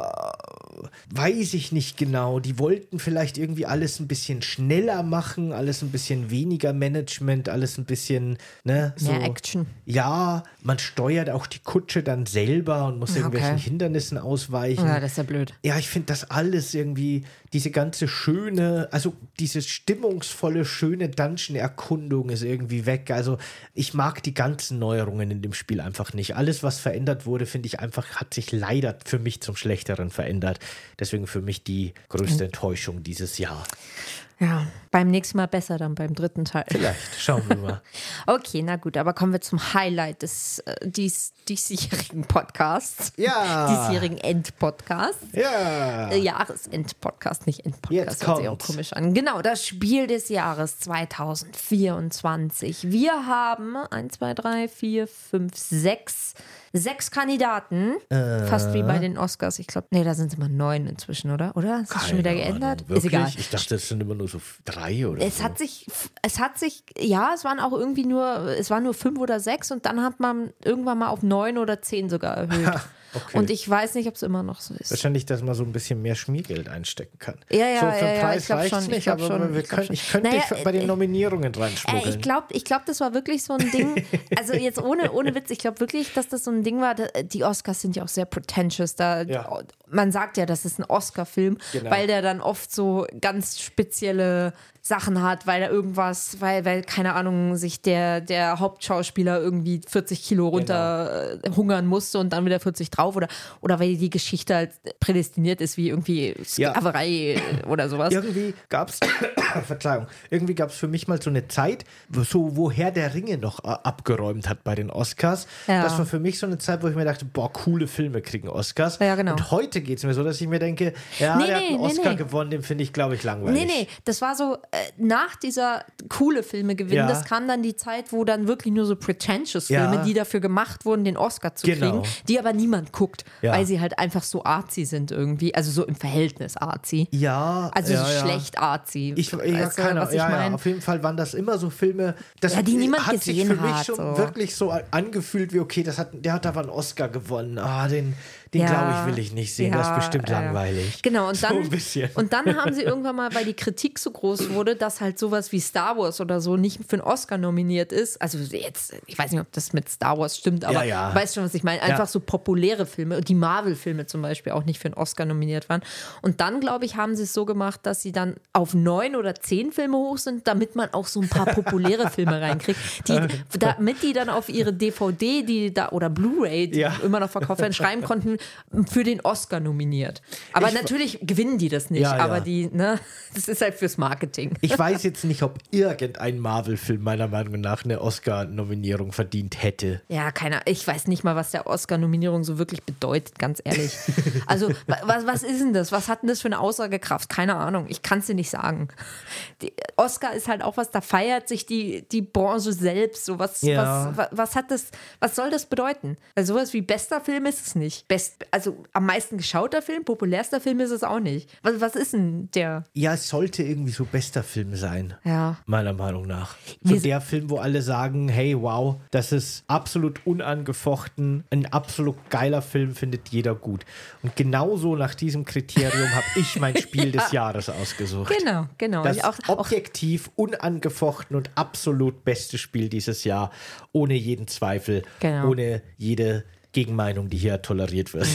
weiß ich nicht genau, die wollten vielleicht irgendwie alles ein bisschen schneller machen, alles ein bisschen weniger Management, alles ein bisschen, ne, so. Mehr Action. Ja, man steuert auch die Kutsche dann selber und muss Ja, irgendwelchen okay. Hindernissen ausweichen. Ja, das ist ja blöd. Ja, ich finde das alles irgendwie, diese ganze schöne, also diese stimmungsvolle, schöne Dungeon-Erkundung ist irgendwie weg. Also ich mag die ganzen Neuerungen in dem Spiel einfach nicht. Alles, was verändert wurde, finde ich einfach, hat sich leider für mich zum Schlechteren verändert. Deswegen für mich die größte Enttäuschung dieses Jahr. Ja, beim nächsten Mal besser dann beim dritten Teil. Vielleicht, schauen wir mal. Okay, na gut, aber kommen wir zum Highlight des äh, dies, diesjährigen Podcasts. Ja. Diesjährigen Endpodcasts. Ja. Äh, Jahresendpodcast, nicht Endpodcast. Jetzt hört sich auch kommt's. komisch an. Genau, das Spiel des Jahres zwanzig vierundzwanzig. Wir haben eins, zwei, drei, vier, fünf, sechs, sechs Kandidaten. Äh. Fast wie bei den Oscars. Ich glaube, nee, da sind es immer neun inzwischen, oder? Oder? Ist das schon wieder Keine geändert? Ahnung, Ist egal. Ich dachte, es sind immer nur so drei oder Es so. hat sich, es hat sich, ja, es waren auch irgendwie nur, es waren nur fünf oder sechs und dann hat man irgendwann mal auf neun oder zehn sogar erhöht. Okay. Und ich weiß nicht, ob es immer noch so ist. Wahrscheinlich, dass man so ein bisschen mehr Schmiergeld einstecken kann. Ja, ja, so für ja, den ja, Preis ich glaub reicht schon, es ich nicht, glaub aber schon, wir ich glaub können, schon. ich könnte Naja, dich bei den äh, Nominierungen Äh, reinschmuggeln. ich glaube, ich glaub, das war wirklich so ein Ding, also jetzt ohne, ohne Witz, ich glaube wirklich, dass das so ein Ding war, da, die Oscars sind ja auch sehr pretentious, da, Ja. man sagt ja, das ist ein Oscar-Film, Genau. weil der dann oft so ganz spezielle Sachen hat, weil er irgendwas, weil, weil, keine Ahnung, sich der, der Hauptschauspieler irgendwie vierzig Kilo runter äh, hungern musste und dann wieder vierzig drauf oder, oder weil die Geschichte halt prädestiniert ist, wie irgendwie Ja. Sklaverei äh, oder sowas. Irgendwie gab es, Verzeihung, irgendwie gab es für mich mal so eine Zeit, wo- so woher der Ringe noch äh, abgeräumt hat bei den Oscars. Ja. Das war für mich so eine Zeit, wo ich mir dachte, boah, coole Filme kriegen Oscars. Ja, genau. Und heute geht es mir so, dass ich mir denke, ja, Nee, der hat nee, einen nee, Oscar nee. gewonnen, den finde ich, glaube ich, langweilig. Nee, nee, das war so, äh, nach dieser coole Filme gewinnen, Ja. das kam dann die Zeit, wo dann wirklich nur so pretentious Filme, Ja. die dafür gemacht wurden, den Oscar zu Genau. kriegen, die aber niemand guckt, Ja. weil sie halt einfach so arzi sind irgendwie, also so im Verhältnis arzi. Ja, Also ja, so ja. schlecht arzi. Ich, ja, Weißt du, keine, was ich ja, ja, meine? auf jeden Fall waren das immer so Filme, das Ja, die niemand hat sich gesehen für mich hat, schon so. wirklich so angefühlt wie, okay, das hat, der hat aber einen Oscar gewonnen. Ah, den, den Ja. glaube ich, will ich nicht sehen. das ist Ja, bestimmt ja. langweilig. Genau, und so dann, ein bisschen. und dann haben sie irgendwann mal, weil die Kritik so groß wurde, dass halt sowas wie Star Wars oder so nicht für einen Oscar nominiert ist. Also jetzt, ich weiß nicht, ob das mit Star Wars stimmt, aber Ja, ja. weißt schon, was ich meine. Einfach Ja. so populäre Filme, die Marvel-Filme zum Beispiel auch nicht für einen Oscar nominiert waren. Und dann, glaube ich, haben sie es so gemacht, dass sie dann auf neun oder zehn Filme hoch sind, damit man auch so ein paar populäre Filme reinkriegt, die, damit die dann auf ihre D V D die da, oder Blu-ray, die Ja. immer noch verkauft werden, schreiben konnten, für den Oscar nominiert. Aber Ich- natürlich gewinnen die das nicht, Ja, ja. aber die, ne, das ist halt fürs Marketing. Ich weiß jetzt nicht, ob irgendein Marvel-Film meiner Meinung nach eine Oscar-Nominierung verdient hätte. Ja, keiner. Ich weiß nicht mal, was der Oscar-Nominierung so wirklich bedeutet, ganz ehrlich. Also, wa- was, was ist denn das? Was hat denn das für eine Aussagekraft? Keine Ahnung. Ich kann es dir nicht sagen. Die, Oscar ist halt auch was, da feiert sich die, die Branche selbst. So was, Ja. was, was, was hat das, was soll das bedeuten? Also sowas wie bester Film ist es nicht. Best, also am meisten geschauter Film, populärster Film ist es auch nicht. Was, was ist denn der? Ja, es sollte irgendwie so bester Film sein. Ja. Meiner Meinung nach. So Wir- der Film, wo alle sagen, hey, wow, das ist absolut unangefochten, ein absolut geiler Film, findet jeder gut. Und genauso nach diesem Kriterium habe ich mein Spiel des Jahres ausgesucht. Genau, genau. Das Ich auch, auch, objektiv, unangefochten und absolut beste Spiel dieses Jahr. Ohne jeden Zweifel, Genau. ohne jede Gegenmeinung, die hier toleriert wird.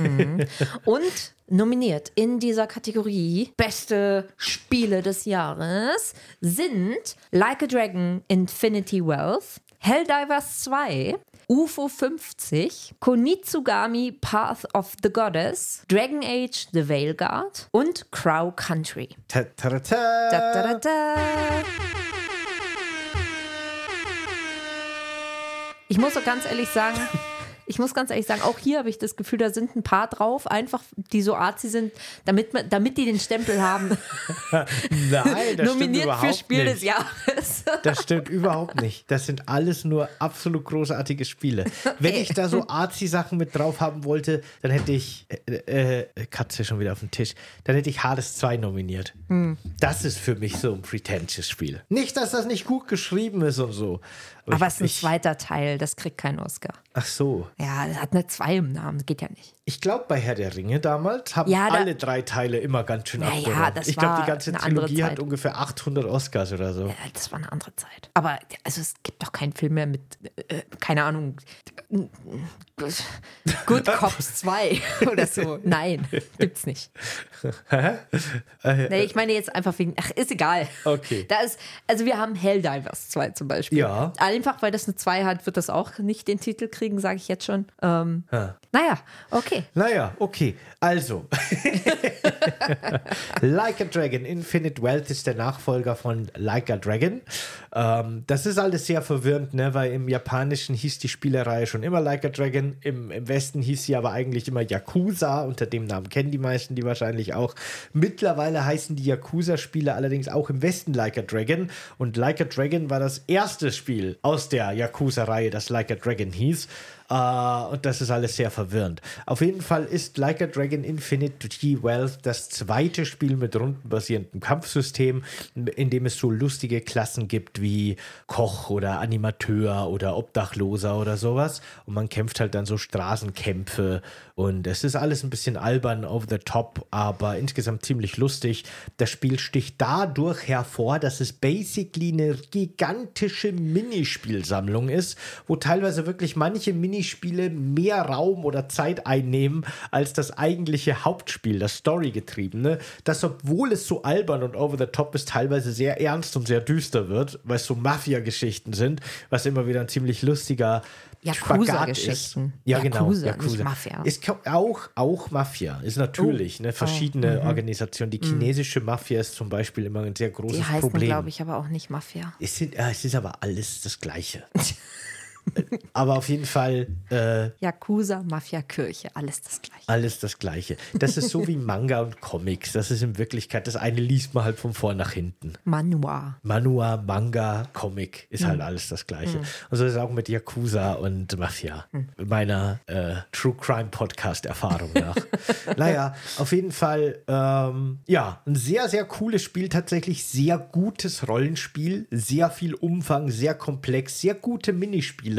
und nominiert in dieser Kategorie beste Spiele des Jahres sind Like a Dragon Infinity Wealth, Helldivers zwei, U F O fünfzig, Konitsugami Path of the Goddess, Dragon Age The Veilguard und Crow Country. Ta -ta -ta -ta. Da, da, da, da. Ich muss so ganz ehrlich sagen, ich muss ganz ehrlich sagen, auch hier habe ich das Gefühl, da sind ein paar drauf, einfach die so arzi sind, damit, man, damit die den Stempel haben. Nein, das nominiert stimmt überhaupt für Spiel nicht. des Jahres. Das stimmt überhaupt nicht. Das sind alles nur absolut großartige Spiele. Wenn ich da so Arzi-Sachen mit drauf haben wollte, dann hätte ich äh, äh, Katze schon wieder auf dem Tisch, dann hätte ich Hades zwei nominiert. Hm. Das ist für mich so ein pretentious Spiel. Nicht, dass das nicht gut geschrieben ist und so. Aber, Aber es ist ein ich, zweiter Teil, das kriegt keinen Oscar. Ach so. Ja, das hat eine zwei im Namen, das geht ja nicht. Ich glaube, bei Herr der Ringe damals haben Ja, da- alle drei Teile immer ganz schön Naja, abgeräumt. das Ich glaube, die war ganze eine andere Trilogie hat Zeit. ungefähr achthundert Oscars oder so. Ja, das war eine andere Zeit. Aber also es gibt doch keinen Film mehr mit, äh, keine Ahnung, Good Cops zwei oder so. Nein, gibt's nicht. Nee, ich meine jetzt einfach wegen, ach, ist egal. Okay. Da ist, also wir haben Helldivers zwei zum Beispiel. Ja. Einfach, weil das eine zwei hat, wird das auch nicht den Titel kriegen, sage ich jetzt schon. Ähm, Ha. naja, okay. Naja, okay. Also. Like a Dragon, Infinite Wealth ist der Nachfolger von Like a Dragon. Ähm, das ist alles sehr verwirrend, ne? Weil im Japanischen hieß die Spielereihe schon immer Like a Dragon. Im, Im Westen hieß sie aber eigentlich immer Yakuza. Unter dem Namen kennen die meisten die wahrscheinlich auch. Mittlerweile heißen die Yakuza-Spiele allerdings auch im Westen Like a Dragon. Und Like a Dragon war das erste Spiel aus der Yakuza-Reihe, das Like a Dragon hieß. Uh, und das ist alles sehr verwirrend. Auf jeden Fall ist Like a Dragon Infinity Wealth das zweite Spiel mit rundenbasierendem Kampfsystem, in dem es so lustige Klassen gibt wie Koch oder Animateur oder Obdachloser oder sowas. Und man kämpft halt dann so Straßenkämpfe und es ist alles ein bisschen albern, over the top, aber insgesamt ziemlich lustig. Das Spiel sticht dadurch hervor, dass es basically eine gigantische Minispielsammlung ist, wo teilweise wirklich manche Minispiele mehr Raum oder Zeit einnehmen als das eigentliche Hauptspiel, das Storygetriebene, das, obwohl es so albern und over the top ist, teilweise sehr ernst und sehr düster wird, weil es so Mafia-Geschichten sind, was immer wieder ein ziemlich lustiger Spagat ist. Yakuza-Geschichten. Ja, genau. Yakuza, Yakuza. nicht Mafia. Ist ka- auch, auch Mafia, ist natürlich Oh. eine verschiedene Oh, mhm. Organisation. Die chinesische Mafia ist zum Beispiel immer ein sehr großes Die heißen, Problem. glaube ich, aber auch nicht Mafia. Es, sind, ja, es ist aber alles das Gleiche. Aber auf jeden Fall äh, Yakuza, Mafia, Kirche, alles das Gleiche. alles das Gleiche. Das ist so wie Manga und Comics. Das ist in Wirklichkeit, das eine liest man halt von vorn nach hinten. Manhwa. Manhwa, Manga, Comic ist halt alles das Gleiche. Und so ist es auch mit Yakuza und Mafia. Meiner äh, True Crime Podcast Erfahrung nach. Naja, auf jeden Fall, ähm, ja, ein sehr, sehr cooles Spiel. Tatsächlich sehr gutes Rollenspiel. Sehr viel Umfang, sehr komplex, sehr gute Minispiele.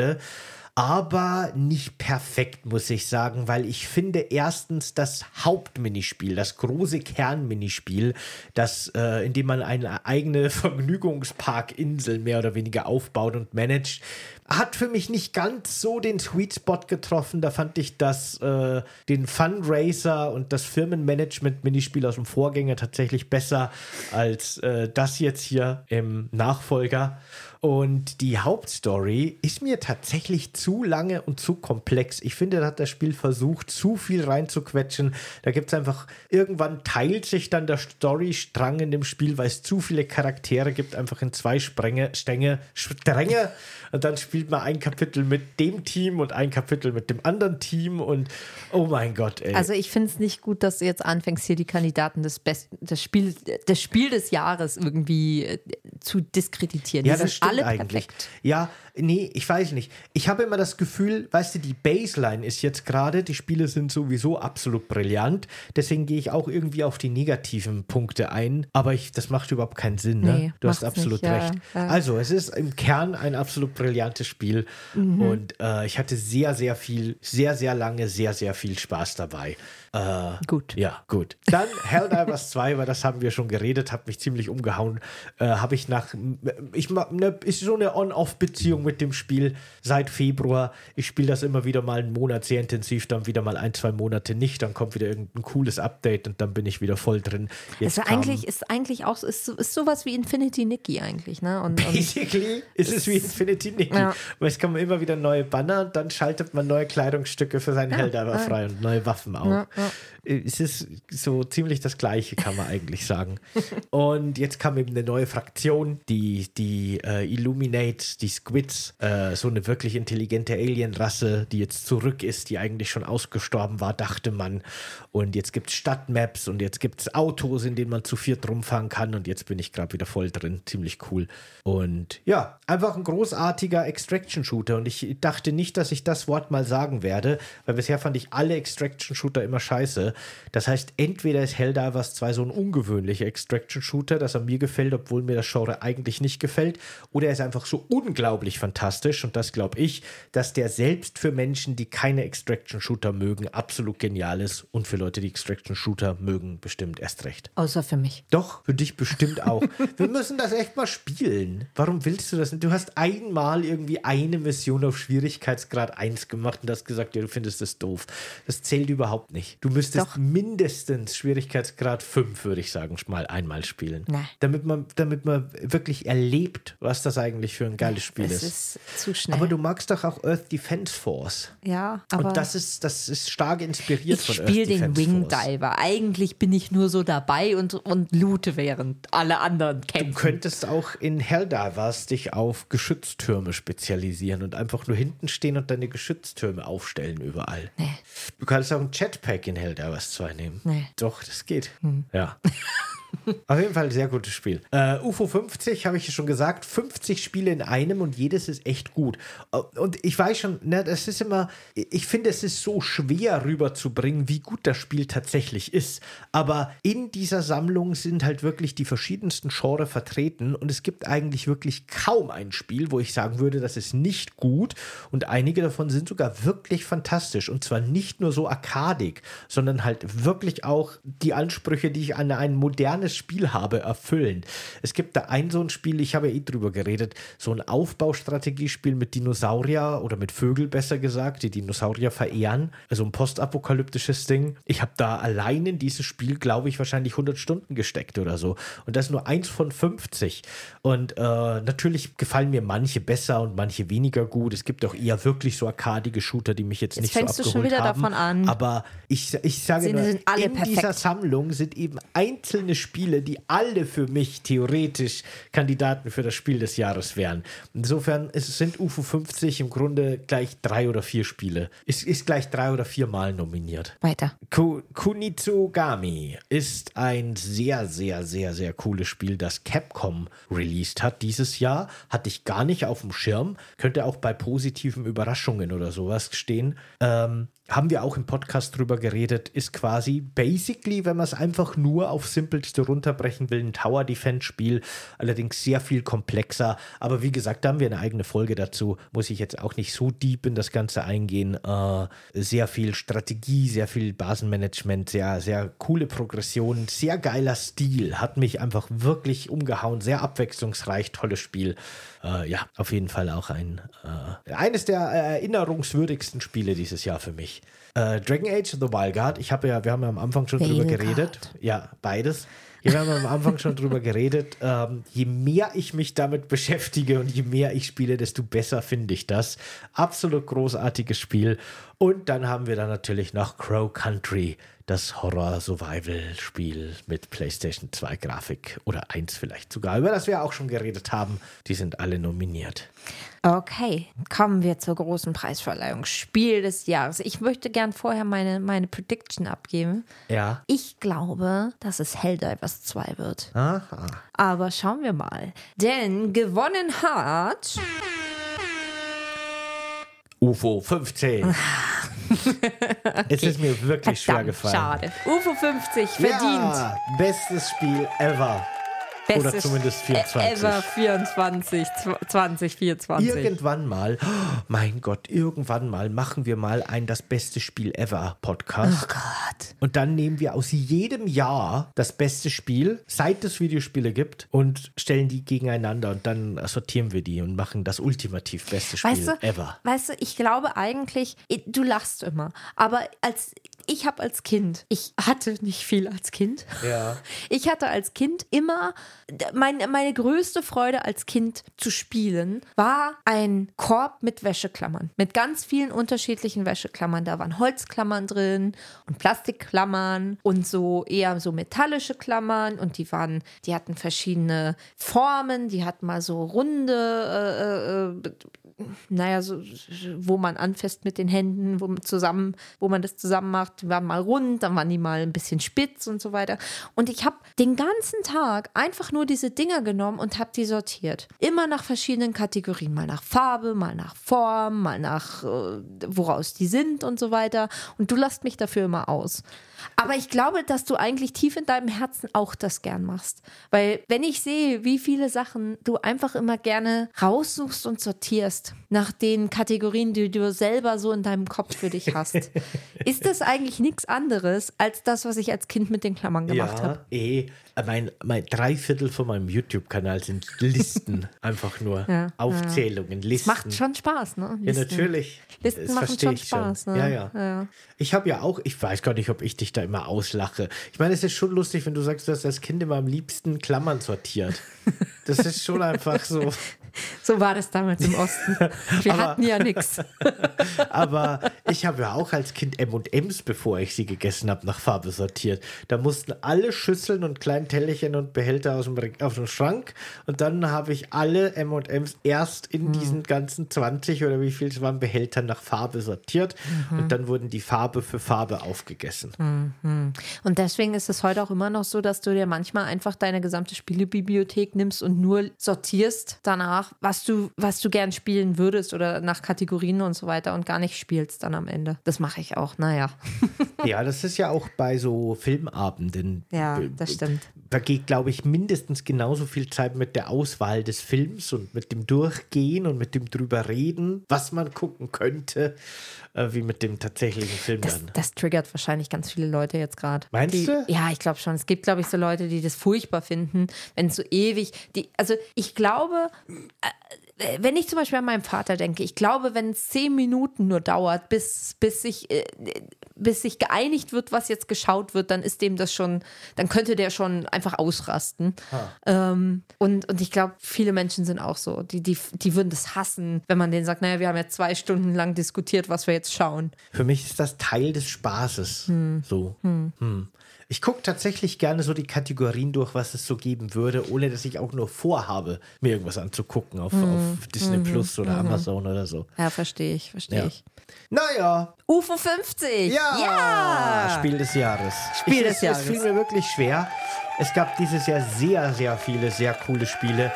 Aber nicht perfekt, muss ich sagen, weil ich finde erstens das Hauptminispiel, das große Kernminispiel, das, äh, in dem man eine eigene Vergnügungsparkinsel mehr oder weniger aufbaut und managt, hat für mich nicht ganz so den Sweet Spot getroffen. Da fand ich das, äh, den Fundraiser und das Firmenmanagement-Minispiel aus dem Vorgänger tatsächlich besser als äh, das jetzt hier im Nachfolger. Und die Hauptstory ist mir tatsächlich zu lange und zu komplex. Ich finde, da hat das Spiel versucht, zu viel reinzuquetschen. Da gibt es einfach, irgendwann teilt sich dann der Storystrang in dem Spiel, weil es zu viele Charaktere gibt, einfach in zwei Spränge, Stänge, Stränge. Und dann spielt man ein Kapitel mit dem Team und ein Kapitel mit dem anderen Team. Und oh mein Gott, ey. Also ich finde es nicht gut, dass du jetzt anfängst, hier die Kandidaten des, Best das Spiel, das Spiel des Jahres irgendwie äh, zu diskreditieren. Ja, Die das sind stimmt alle eigentlich. perfekt. Ja, nee, ich weiß nicht. Ich habe immer das Gefühl, weißt du, die Baseline ist jetzt gerade, die Spiele sind sowieso absolut brillant. Deswegen gehe ich auch irgendwie auf die negativen Punkte ein. Aber ich, das macht überhaupt keinen Sinn, ne? Nee, Du hast macht's absolut nicht, ja, recht. ja. Also, es ist im Kern ein absolut brillantes Spiel. Mhm. Und äh, ich hatte sehr, sehr viel, sehr, sehr lange, sehr, sehr viel Spaß dabei. Äh, Gut. Ja, gut. Dann Helldivers zwei, weil das haben wir schon geredet, hat mich ziemlich umgehauen. Äh, habe ich nach, ich ne, ist so eine On-Off-Beziehung mit dem Spiel seit Februar. Ich spiele das immer wieder mal einen Monat sehr intensiv, dann wieder mal ein, zwei Monate nicht, dann kommt wieder irgendein cooles Update und dann bin ich wieder voll drin. Jetzt Also kam- eigentlich ist eigentlich auch ist, ist sowas wie Infinity Nikki eigentlich, ne? Und, und Basically ist es wie Infinity Nikki. Ja. Weil es kommen immer wieder neue Banner und dann schaltet man neue Kleidungsstücke für seinen Helldiver frei und neue Waffen auch. ja, ja. Es ist so ziemlich das Gleiche, kann man eigentlich sagen. Und jetzt kam eben eine neue Fraktion, die, die äh, Illuminate, die Squids, äh, so eine wirklich intelligente Alienrasse, die jetzt zurück ist, die eigentlich schon ausgestorben war, dachte man. Und jetzt gibt es Stadtmaps und jetzt gibt es Autos, in denen man zu viert rumfahren kann. Und jetzt bin ich gerade wieder voll drin. Ziemlich cool. Und ja, einfach ein großartiger Extraction-Shooter. Und ich dachte nicht, dass ich das Wort mal sagen werde, weil bisher fand ich alle Extraction-Shooter immer scheiße. Das heißt, entweder ist Helldivers zwei so ein ungewöhnlicher Extraction-Shooter, dass er mir gefällt, obwohl mir das Genre eigentlich nicht gefällt, oder er ist einfach so unglaublich fantastisch, und das glaube ich, dass der selbst für Menschen, die keine Extraction-Shooter mögen, absolut genial ist, und für Leute, die Extraction-Shooter mögen, bestimmt erst recht. Außer für mich. Doch, für dich bestimmt auch. Wir müssen das echt mal spielen. Warum willst du das nicht? Du hast einmal irgendwie eine Mission auf Schwierigkeitsgrad eins gemacht und hast gesagt, ja, du findest das doof. Das zählt überhaupt nicht. Du müsstest Doch. mindestens Schwierigkeitsgrad fünf, würde ich sagen, mal einmal spielen. Nee. Damit man, damit man wirklich erlebt, was das eigentlich für ein geiles Spiel das ist. ist zu schnell. Aber du magst doch auch Earth Defense Force. Ja, aber und das ist, das ist stark inspiriert ich von Earth spiele Defense den Wing Force. Diver. Eigentlich bin ich nur so dabei und, und loote, während alle anderen kämpfen. Du könntest auch in Helldivers dich auf Geschütztürme spezialisieren und einfach nur hinten stehen und deine Geschütztürme aufstellen überall. Nee. Du kannst auch ein Jetpack in Helldivers zwei nehmen. Nee. Doch, das geht. Hm. Ja. Auf jeden Fall ein sehr gutes Spiel. Äh, U F O fünfzig, habe ich ja schon gesagt, fünfzig Spiele in einem und jedes ist echt gut. Und ich weiß schon, ne, das ist immer, ich finde, es ist so schwer rüberzubringen, wie gut das Spiel tatsächlich ist. Aber in dieser Sammlung sind halt wirklich die verschiedensten Genres vertreten und es gibt eigentlich wirklich kaum ein Spiel, wo ich sagen würde, das ist nicht gut, und einige davon sind sogar wirklich fantastisch, und zwar nicht nur so arkadig, sondern halt wirklich auch die Ansprüche, die ich an ein modernes Spiel habe, erfüllen. Es gibt da ein so ein Spiel, ich habe ja eh drüber geredet, so ein Aufbaustrategiespiel mit Dinosaurier oder mit Vögel besser gesagt, die Dinosaurier verehren, also ein postapokalyptisches Ding. Ich habe da allein in dieses Spiel, glaube ich, wahrscheinlich hundert Stunden gesteckt oder so, und das ist nur eins von fünfzig, und äh, natürlich gefallen mir manche besser und manche weniger gut. Es gibt auch eher wirklich so arkadige Shooter, die mich jetzt, jetzt nicht so abgeholt haben. Fängst du schon wieder davon an. Aber ich, ich sage Sie nur, sind alle in perfekt. dieser Sammlung sind eben einzelne Spiele, die alle für mich theoretisch Kandidaten für das Spiel des Jahres wären. Insofern es sind U F O fünfzig im Grunde gleich drei oder vier Spiele. Ist, ist gleich drei oder vier Mal nominiert. Weiter. Ku- Kunitsugami ist ein sehr, sehr, sehr, sehr cooles Spiel, das Capcom released hat dieses Jahr. Hatte ich gar nicht auf dem Schirm. Könnte auch bei positiven Überraschungen oder sowas stehen. Ähm, haben wir auch im Podcast drüber geredet, ist quasi basically, wenn man es einfach nur auf simpelste runterbrechen will, ein Tower-Defense-Spiel, allerdings sehr viel komplexer. Aber wie gesagt, da haben wir eine eigene Folge dazu, muss ich jetzt auch nicht so deep in das Ganze eingehen. Äh, sehr viel Strategie, sehr viel Basenmanagement, sehr, sehr coole Progression, sehr geiler Stil, hat mich einfach wirklich umgehauen, sehr abwechslungsreich, tolles Spiel. Äh, ja, auf jeden Fall auch ein äh, eines der äh, erinnerungswürdigsten Spiele dieses Jahr für mich. Äh, Dragon Age The Wild Guard, ich habe ja, wir haben ja am Anfang schon drüber Veilguard. geredet. Ja, beides. Wir haben am Anfang schon drüber geredet. Ähm, je mehr ich mich damit beschäftige und je mehr ich spiele, desto besser finde ich das. Absolut großartiges Spiel. Und dann haben wir dann natürlich noch Crow Country, das Horror-Survival-Spiel mit PlayStation zwei Grafik oder eins vielleicht sogar, über das wir auch schon geredet haben. Die sind alle nominiert. Okay, kommen wir zur großen Preisverleihung. Spiel des Jahres. Ich möchte gern vorher meine, meine Prediction abgeben. Ja. Ich glaube, dass es Helldivers zwei wird. Aha. Aber schauen wir mal. Denn gewonnen hat... U F O fünfzehn. Okay. Es ist mir wirklich schwer Verdammt, gefallen. Schade. U F O fünfzig, verdient. Ja, bestes Spiel ever. Bestes Oder zumindest vierundzwanzig. Ever vierundzwanzig, zwanzig vierundzwanzig. Irgendwann mal, oh mein Gott, irgendwann mal machen wir mal ein Das beste Spiel ever Podcast. Oh Gott. Und dann nehmen wir aus jedem Jahr das beste Spiel, seit es Videospiele gibt, und stellen die gegeneinander und dann sortieren wir die und machen das ultimativ beste Spiel Weißt du, ever. weißt du, ich glaube eigentlich, du lachst immer, aber als ich habe als Kind, ich hatte nicht viel als Kind. Ja. Ich hatte als Kind immer, mein, meine größte Freude als Kind zu spielen, war ein Korb mit Wäscheklammern. Mit ganz vielen unterschiedlichen Wäscheklammern. Da waren Holzklammern drin und Plastikklammern und so eher so metallische Klammern und die waren, die hatten verschiedene Formen, die hatten mal so runde, äh, äh, naja, so, wo man anfasst mit den Händen, wo man zusammen, wo man das zusammen macht, die waren mal rund, dann waren die mal ein bisschen spitz und so weiter. Und ich habe den ganzen Tag einfach nur diese Dinger genommen und habe die sortiert. Immer nach verschiedenen Kategorien, mal nach Farbe, mal nach Form, mal nach äh, woraus die sind und so weiter. Und du lässt mich dafür immer aus. Aber ich glaube, dass du eigentlich tief in deinem Herzen auch das gern machst. Weil wenn ich sehe, wie viele Sachen du einfach immer gerne raussuchst und sortierst nach den Kategorien, die du selber so in deinem Kopf für dich hast, ist das eigentlich nichts anderes als das, was ich als Kind mit den Klammern gemacht ja, habe. eh. Mein, mein drei Viertel von meinem YouTube-Kanal sind Listen. Einfach nur Ja, Aufzählungen, Listen. Macht schon Spaß, ne? Ja, Listen. natürlich. Listen Das machen verstehe schon ich Spaß, schon. ne? Ja, ja. Ja. Ich habe ja auch, ich weiß gar nicht, ob ich dich da immer auslache. Ich meine, es ist schon lustig, wenn du sagst, du hast als Kind immer am liebsten Klammern sortiert. Das ist schon einfach so. So war das damals im Osten. Wir Aber- hatten ja nichts. Aber ich habe ja auch als Kind M und M's, bevor ich sie gegessen habe, nach Farbe sortiert. Da mussten alle Schüsseln und kleinen Tellerchen und Behälter aus dem, Re- aus dem Schrank und dann habe ich alle M und M's erst in diesen ganzen zwanzig oder wie viel es waren Behältern nach Farbe sortiert und dann wurden die Farbe für Farbe aufgegessen. Und deswegen ist es heute auch immer noch so, dass du dir manchmal einfach deine gesamte Spielebibliothek nimmst und nur sortierst danach, was du, was du gern spielen würdest oder nach Kategorien und so weiter und gar nicht spielst dann am Ende. Das mache ich auch, naja. Ja, das ist ja auch bei so Filmabenden. Ja, das stimmt. Da geht, glaube ich, mindestens genauso viel Zeit mit der Auswahl des Films und mit dem Durchgehen und mit dem drüber reden, was man gucken könnte, äh, wie mit dem tatsächlichen Film Das, dann. das triggert wahrscheinlich ganz viele Leute jetzt gerade. Meinst die, du? Ja, ich glaube schon. Es gibt, glaube ich, so Leute, die das furchtbar finden, wenn es so ewig. Die, also ich glaube, äh, wenn ich zum Beispiel an meinen Vater denke, ich glaube, wenn es zehn Minuten nur dauert, bis, bis sich äh, bis sich geeinigt wird, was jetzt geschaut wird, dann ist dem das schon, dann könnte der schon einfach ausrasten. Ähm, und, und ich glaube, viele Menschen sind auch so. Die, die, die würden das hassen, wenn man denen sagt, naja, wir haben jetzt zwei Stunden lang diskutiert, was wir jetzt schauen. Für mich ist das Teil des Spaßes. So. Hm. Ich gucke tatsächlich gerne so die Kategorien durch, was es so geben würde, ohne dass ich auch nur vorhabe, mir irgendwas anzugucken auf, auf Disney Plus oder Amazon oder so. Ja, verstehe ich, verstehe Ja. ich. Naja, U F O fünfzig! ja, Ja! Spiel des Jahres. Spiel ich, des es, Jahres. Es fiel mir wirklich schwer. Es gab dieses Jahr sehr, sehr viele sehr coole Spiele.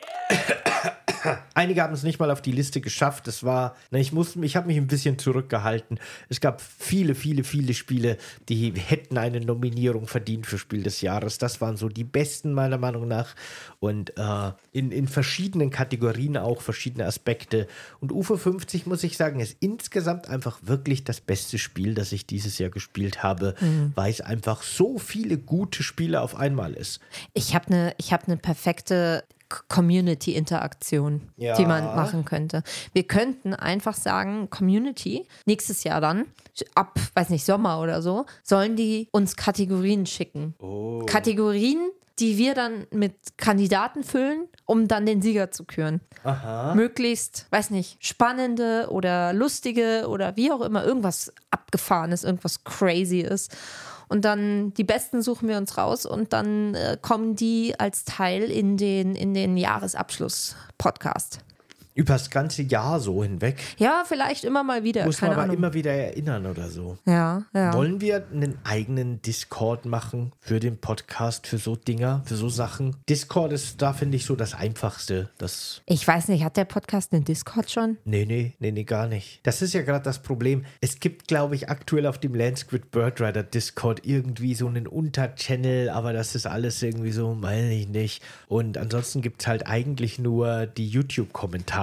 Einige haben es nicht mal auf die Liste geschafft. Das war, na, ich musste, ich habe mich ein bisschen zurückgehalten. Es gab viele, viele, viele Spiele, die hätten eine Nominierung verdient für Spiel des Jahres. Das waren so die besten meiner Meinung nach und äh, in, in verschiedenen Kategorien auch verschiedene Aspekte. Und U F O fünfzig, muss ich sagen, ist insgesamt einfach wirklich das beste Spiel, das ich dieses Jahr gespielt habe, Mhm. weil es einfach so viele gute Spiele auf einmal ist. Ich habe eine hab ne perfekte Community-Interaktion, Ja. die man machen könnte. Wir könnten einfach sagen, Community, nächstes Jahr dann, ab, weiß nicht, Sommer oder so, sollen die uns Kategorien schicken. Kategorien, die wir dann mit Kandidaten füllen, um dann den Sieger zu küren. Aha. Möglichst, weiß nicht, spannende oder lustige oder wie auch immer, irgendwas Abgefahrenes, irgendwas crazy ist. Und dann die Besten suchen wir uns raus und dann äh, kommen die als Teil in den, in den Jahresabschluss-Podcast. Über das ganze Jahr so hinweg. Ja, vielleicht immer mal wieder. Muss man keine aber Ahnung. immer wieder erinnern oder so. Ja, ja. Wollen wir einen eigenen Discord machen für den Podcast, für so Dinger, für so Sachen? Discord ist da, finde ich, so das Einfachste. Das Ich weiß nicht, hat der Podcast einen Discord schon? Nee, nee, nee, nee, gar nicht. Das ist ja gerade das Problem. Es gibt, glaube ich, aktuell auf dem Landsquid Bird Rider Discord irgendwie so einen Unterchannel, aber das ist alles irgendwie so, meine ich nicht. Und ansonsten gibt es halt eigentlich nur die YouTube-Kommentare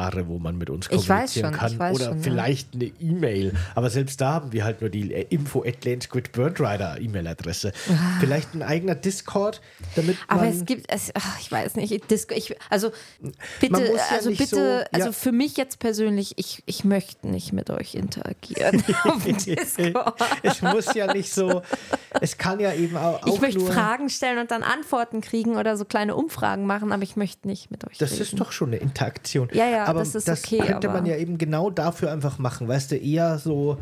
Kommentare, wo man mit uns Ich weiß kommunizieren schon, kann. ich weiß Oder schon, ja. vielleicht eine E-Mail. Aber selbst da haben wir halt nur die äh, info at lanesquidbirdrider E-Mail-Adresse. Vielleicht ein eigener Discord, damit Aber man... es gibt, es, ach, ich weiß nicht, ich, Disco, ich, also Man bitte, muss ja also nicht bitte, so- ja. also für mich jetzt persönlich, ich, ich möchte nicht mit euch interagieren auf dem Discord. Es muss ja nicht so... Es kann ja eben auch, auch Ich möchte nur... Fragen stellen und dann Antworten kriegen oder so kleine Umfragen machen, aber ich möchte nicht mit euch Das reden. ist doch schon eine Interaktion. Ja, ja, aber das ist okay, könnte aber- man ja eben genau dafür einfach machen. Weißt du, eher so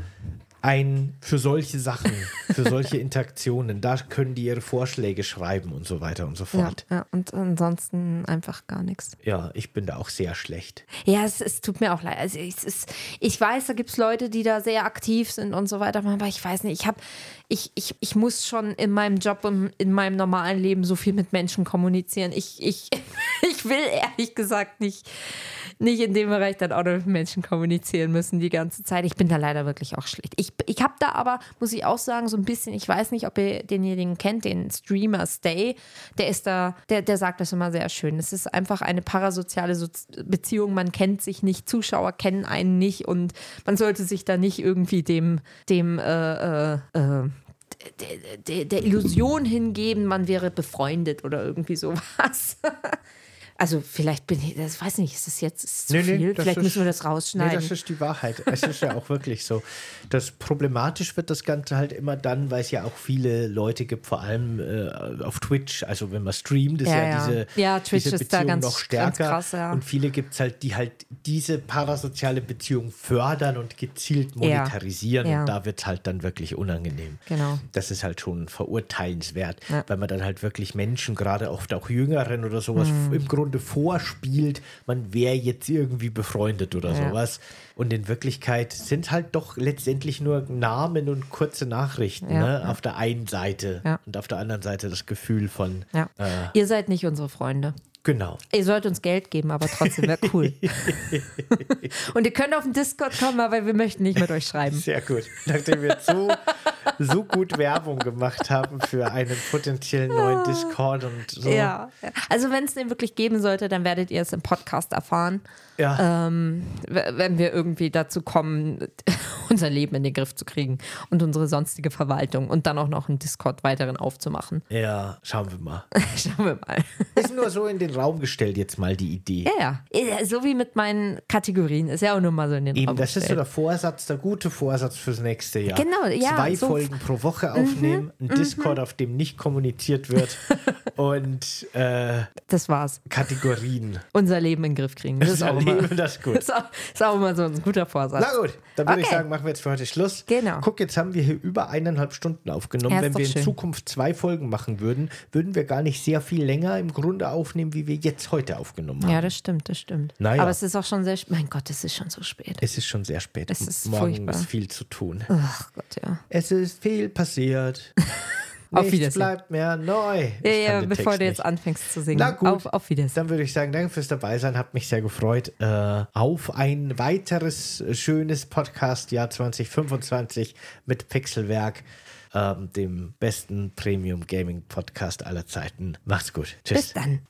ein für solche Sachen, für solche Interaktionen. Da können die ihre Vorschläge schreiben und so weiter und so ja, fort. ja, und ansonsten einfach gar nichts. Ja, ich bin da auch sehr schlecht. Ja, es, es tut mir auch leid. Also es ist, ich weiß, da gibt es Leute, die da sehr aktiv sind und so weiter, aber ich weiß nicht, ich habe, ich, ich, ich muss schon in meinem Job und in meinem normalen Leben so viel mit Menschen kommunizieren. Ich, ich, ich will ehrlich gesagt nicht, nicht in dem Bereich dann auch noch mit Menschen kommunizieren müssen die ganze Zeit. Ich bin da leider wirklich auch schlecht. Ich, ich habe da aber, muss ich auch sagen, so ein bisschen, ich weiß nicht, ob ihr denjenigen kennt, den Streamer Stay, der ist da, der, der sagt das immer sehr schön. Es ist einfach eine parasoziale Sozi- Beziehung, man kennt sich nicht, Zuschauer kennen einen nicht und man sollte sich da nicht irgendwie dem, dem, äh, äh, äh, der, der, der Illusion hingeben, man wäre befreundet oder irgendwie sowas. Also vielleicht bin ich, das weiß nicht, ist das jetzt ist zu Nee, nee, viel? das Vielleicht ist- müssen wir das rausschneiden. Nee, das ist die Wahrheit. Es ist ja auch wirklich so. Das problematisch wird das Ganze halt immer dann, weil es ja auch viele Leute gibt, vor allem äh, auf Twitch. Also wenn man streamt, ist Ja, ja, ja. diese, Ja, Twitch diese ist da Beziehung ganz- noch stärker. ganz krass, ja. Und viele gibt es halt, die halt diese parasoziale Beziehung fördern und gezielt Ja. monetarisieren. Ja. Und da wird es halt dann wirklich unangenehm. Genau. Das ist halt schon verurteilenswert, Ja. weil man dann halt wirklich Menschen, gerade oft auch Jüngeren oder sowas, Mhm. im Grunde vorspielt, man wäre jetzt irgendwie befreundet oder Ja. sowas. Und in Wirklichkeit sind halt doch letztendlich nur Namen und kurze Nachrichten, Ja, ne? ja. Auf der einen Seite Ja. und auf der anderen Seite das Gefühl von, Ja. äh, Ihr seid nicht unsere Freunde. genau. Ihr sollt uns Geld geben, aber trotzdem wäre cool. Und ihr könnt auf den Discord kommen, aber wir möchten nicht mit euch schreiben. Sehr gut. Nachdem wir so, so gut Werbung gemacht haben für einen potenziellen neuen Discord und so. Ja, ja. Also wenn es den wirklich geben sollte, dann werdet ihr es im Podcast erfahren, Ja. ähm, w- wenn wir irgendwie dazu kommen, unser Leben in den Griff zu kriegen und unsere sonstige Verwaltung und dann auch noch einen Discord weiteren aufzumachen. ja, schauen wir mal. Schauen wir mal. Ist nur so in den Raum gestellt jetzt mal die Idee. Ja, ja. So wie mit meinen Kategorien. Ist ja auch nur mal so in den Eben, Raum das ist so gestellt. der Vorsatz, der gute Vorsatz fürs nächste Jahr. Genau, ja, Zwei so- Folgen pro Woche aufnehmen, ein Discord, auf dem nicht kommuniziert wird und äh, Das war's. Kategorien. Unser Leben in den Griff kriegen. Das ist auch, Leben, immer, das ist gut. das ist auch, ist auch immer so ein guter Vorsatz. Na gut, dann würde ich Okay. sagen, machen wir jetzt für heute Schluss. Genau. Guck, jetzt haben wir hier über eineinhalb Stunden aufgenommen. Ja, ist Wenn doch wir in schön. Zukunft zwei Folgen machen würden, würden wir gar nicht sehr viel länger im Grunde aufnehmen, wie wir jetzt heute aufgenommen haben. Ja, das stimmt, das stimmt. Naja. Aber es ist auch schon sehr spät. Mein Gott, es ist schon so spät. Es ist schon sehr spät. Es ist Morgen furchtbar. ist viel zu tun. Ach Gott, ja. Es ist viel passiert. Auf Nichts Wiedersehen. bleibt mehr neu. Ja, Ich ja, kann den bevor Text du jetzt nicht. anfängst zu singen. Na gut. Auf, auf Wiedersehen. Dann würde ich sagen, danke fürs Dabeisein, hat mich sehr gefreut. Äh, auf ein weiteres äh, schönes Podcast-Jahr zwanzig fünfundzwanzig mit Pixelwerk, ähm, dem besten Premium-Gaming-Podcast aller Zeiten. Macht's gut. Tschüss. Bis dann.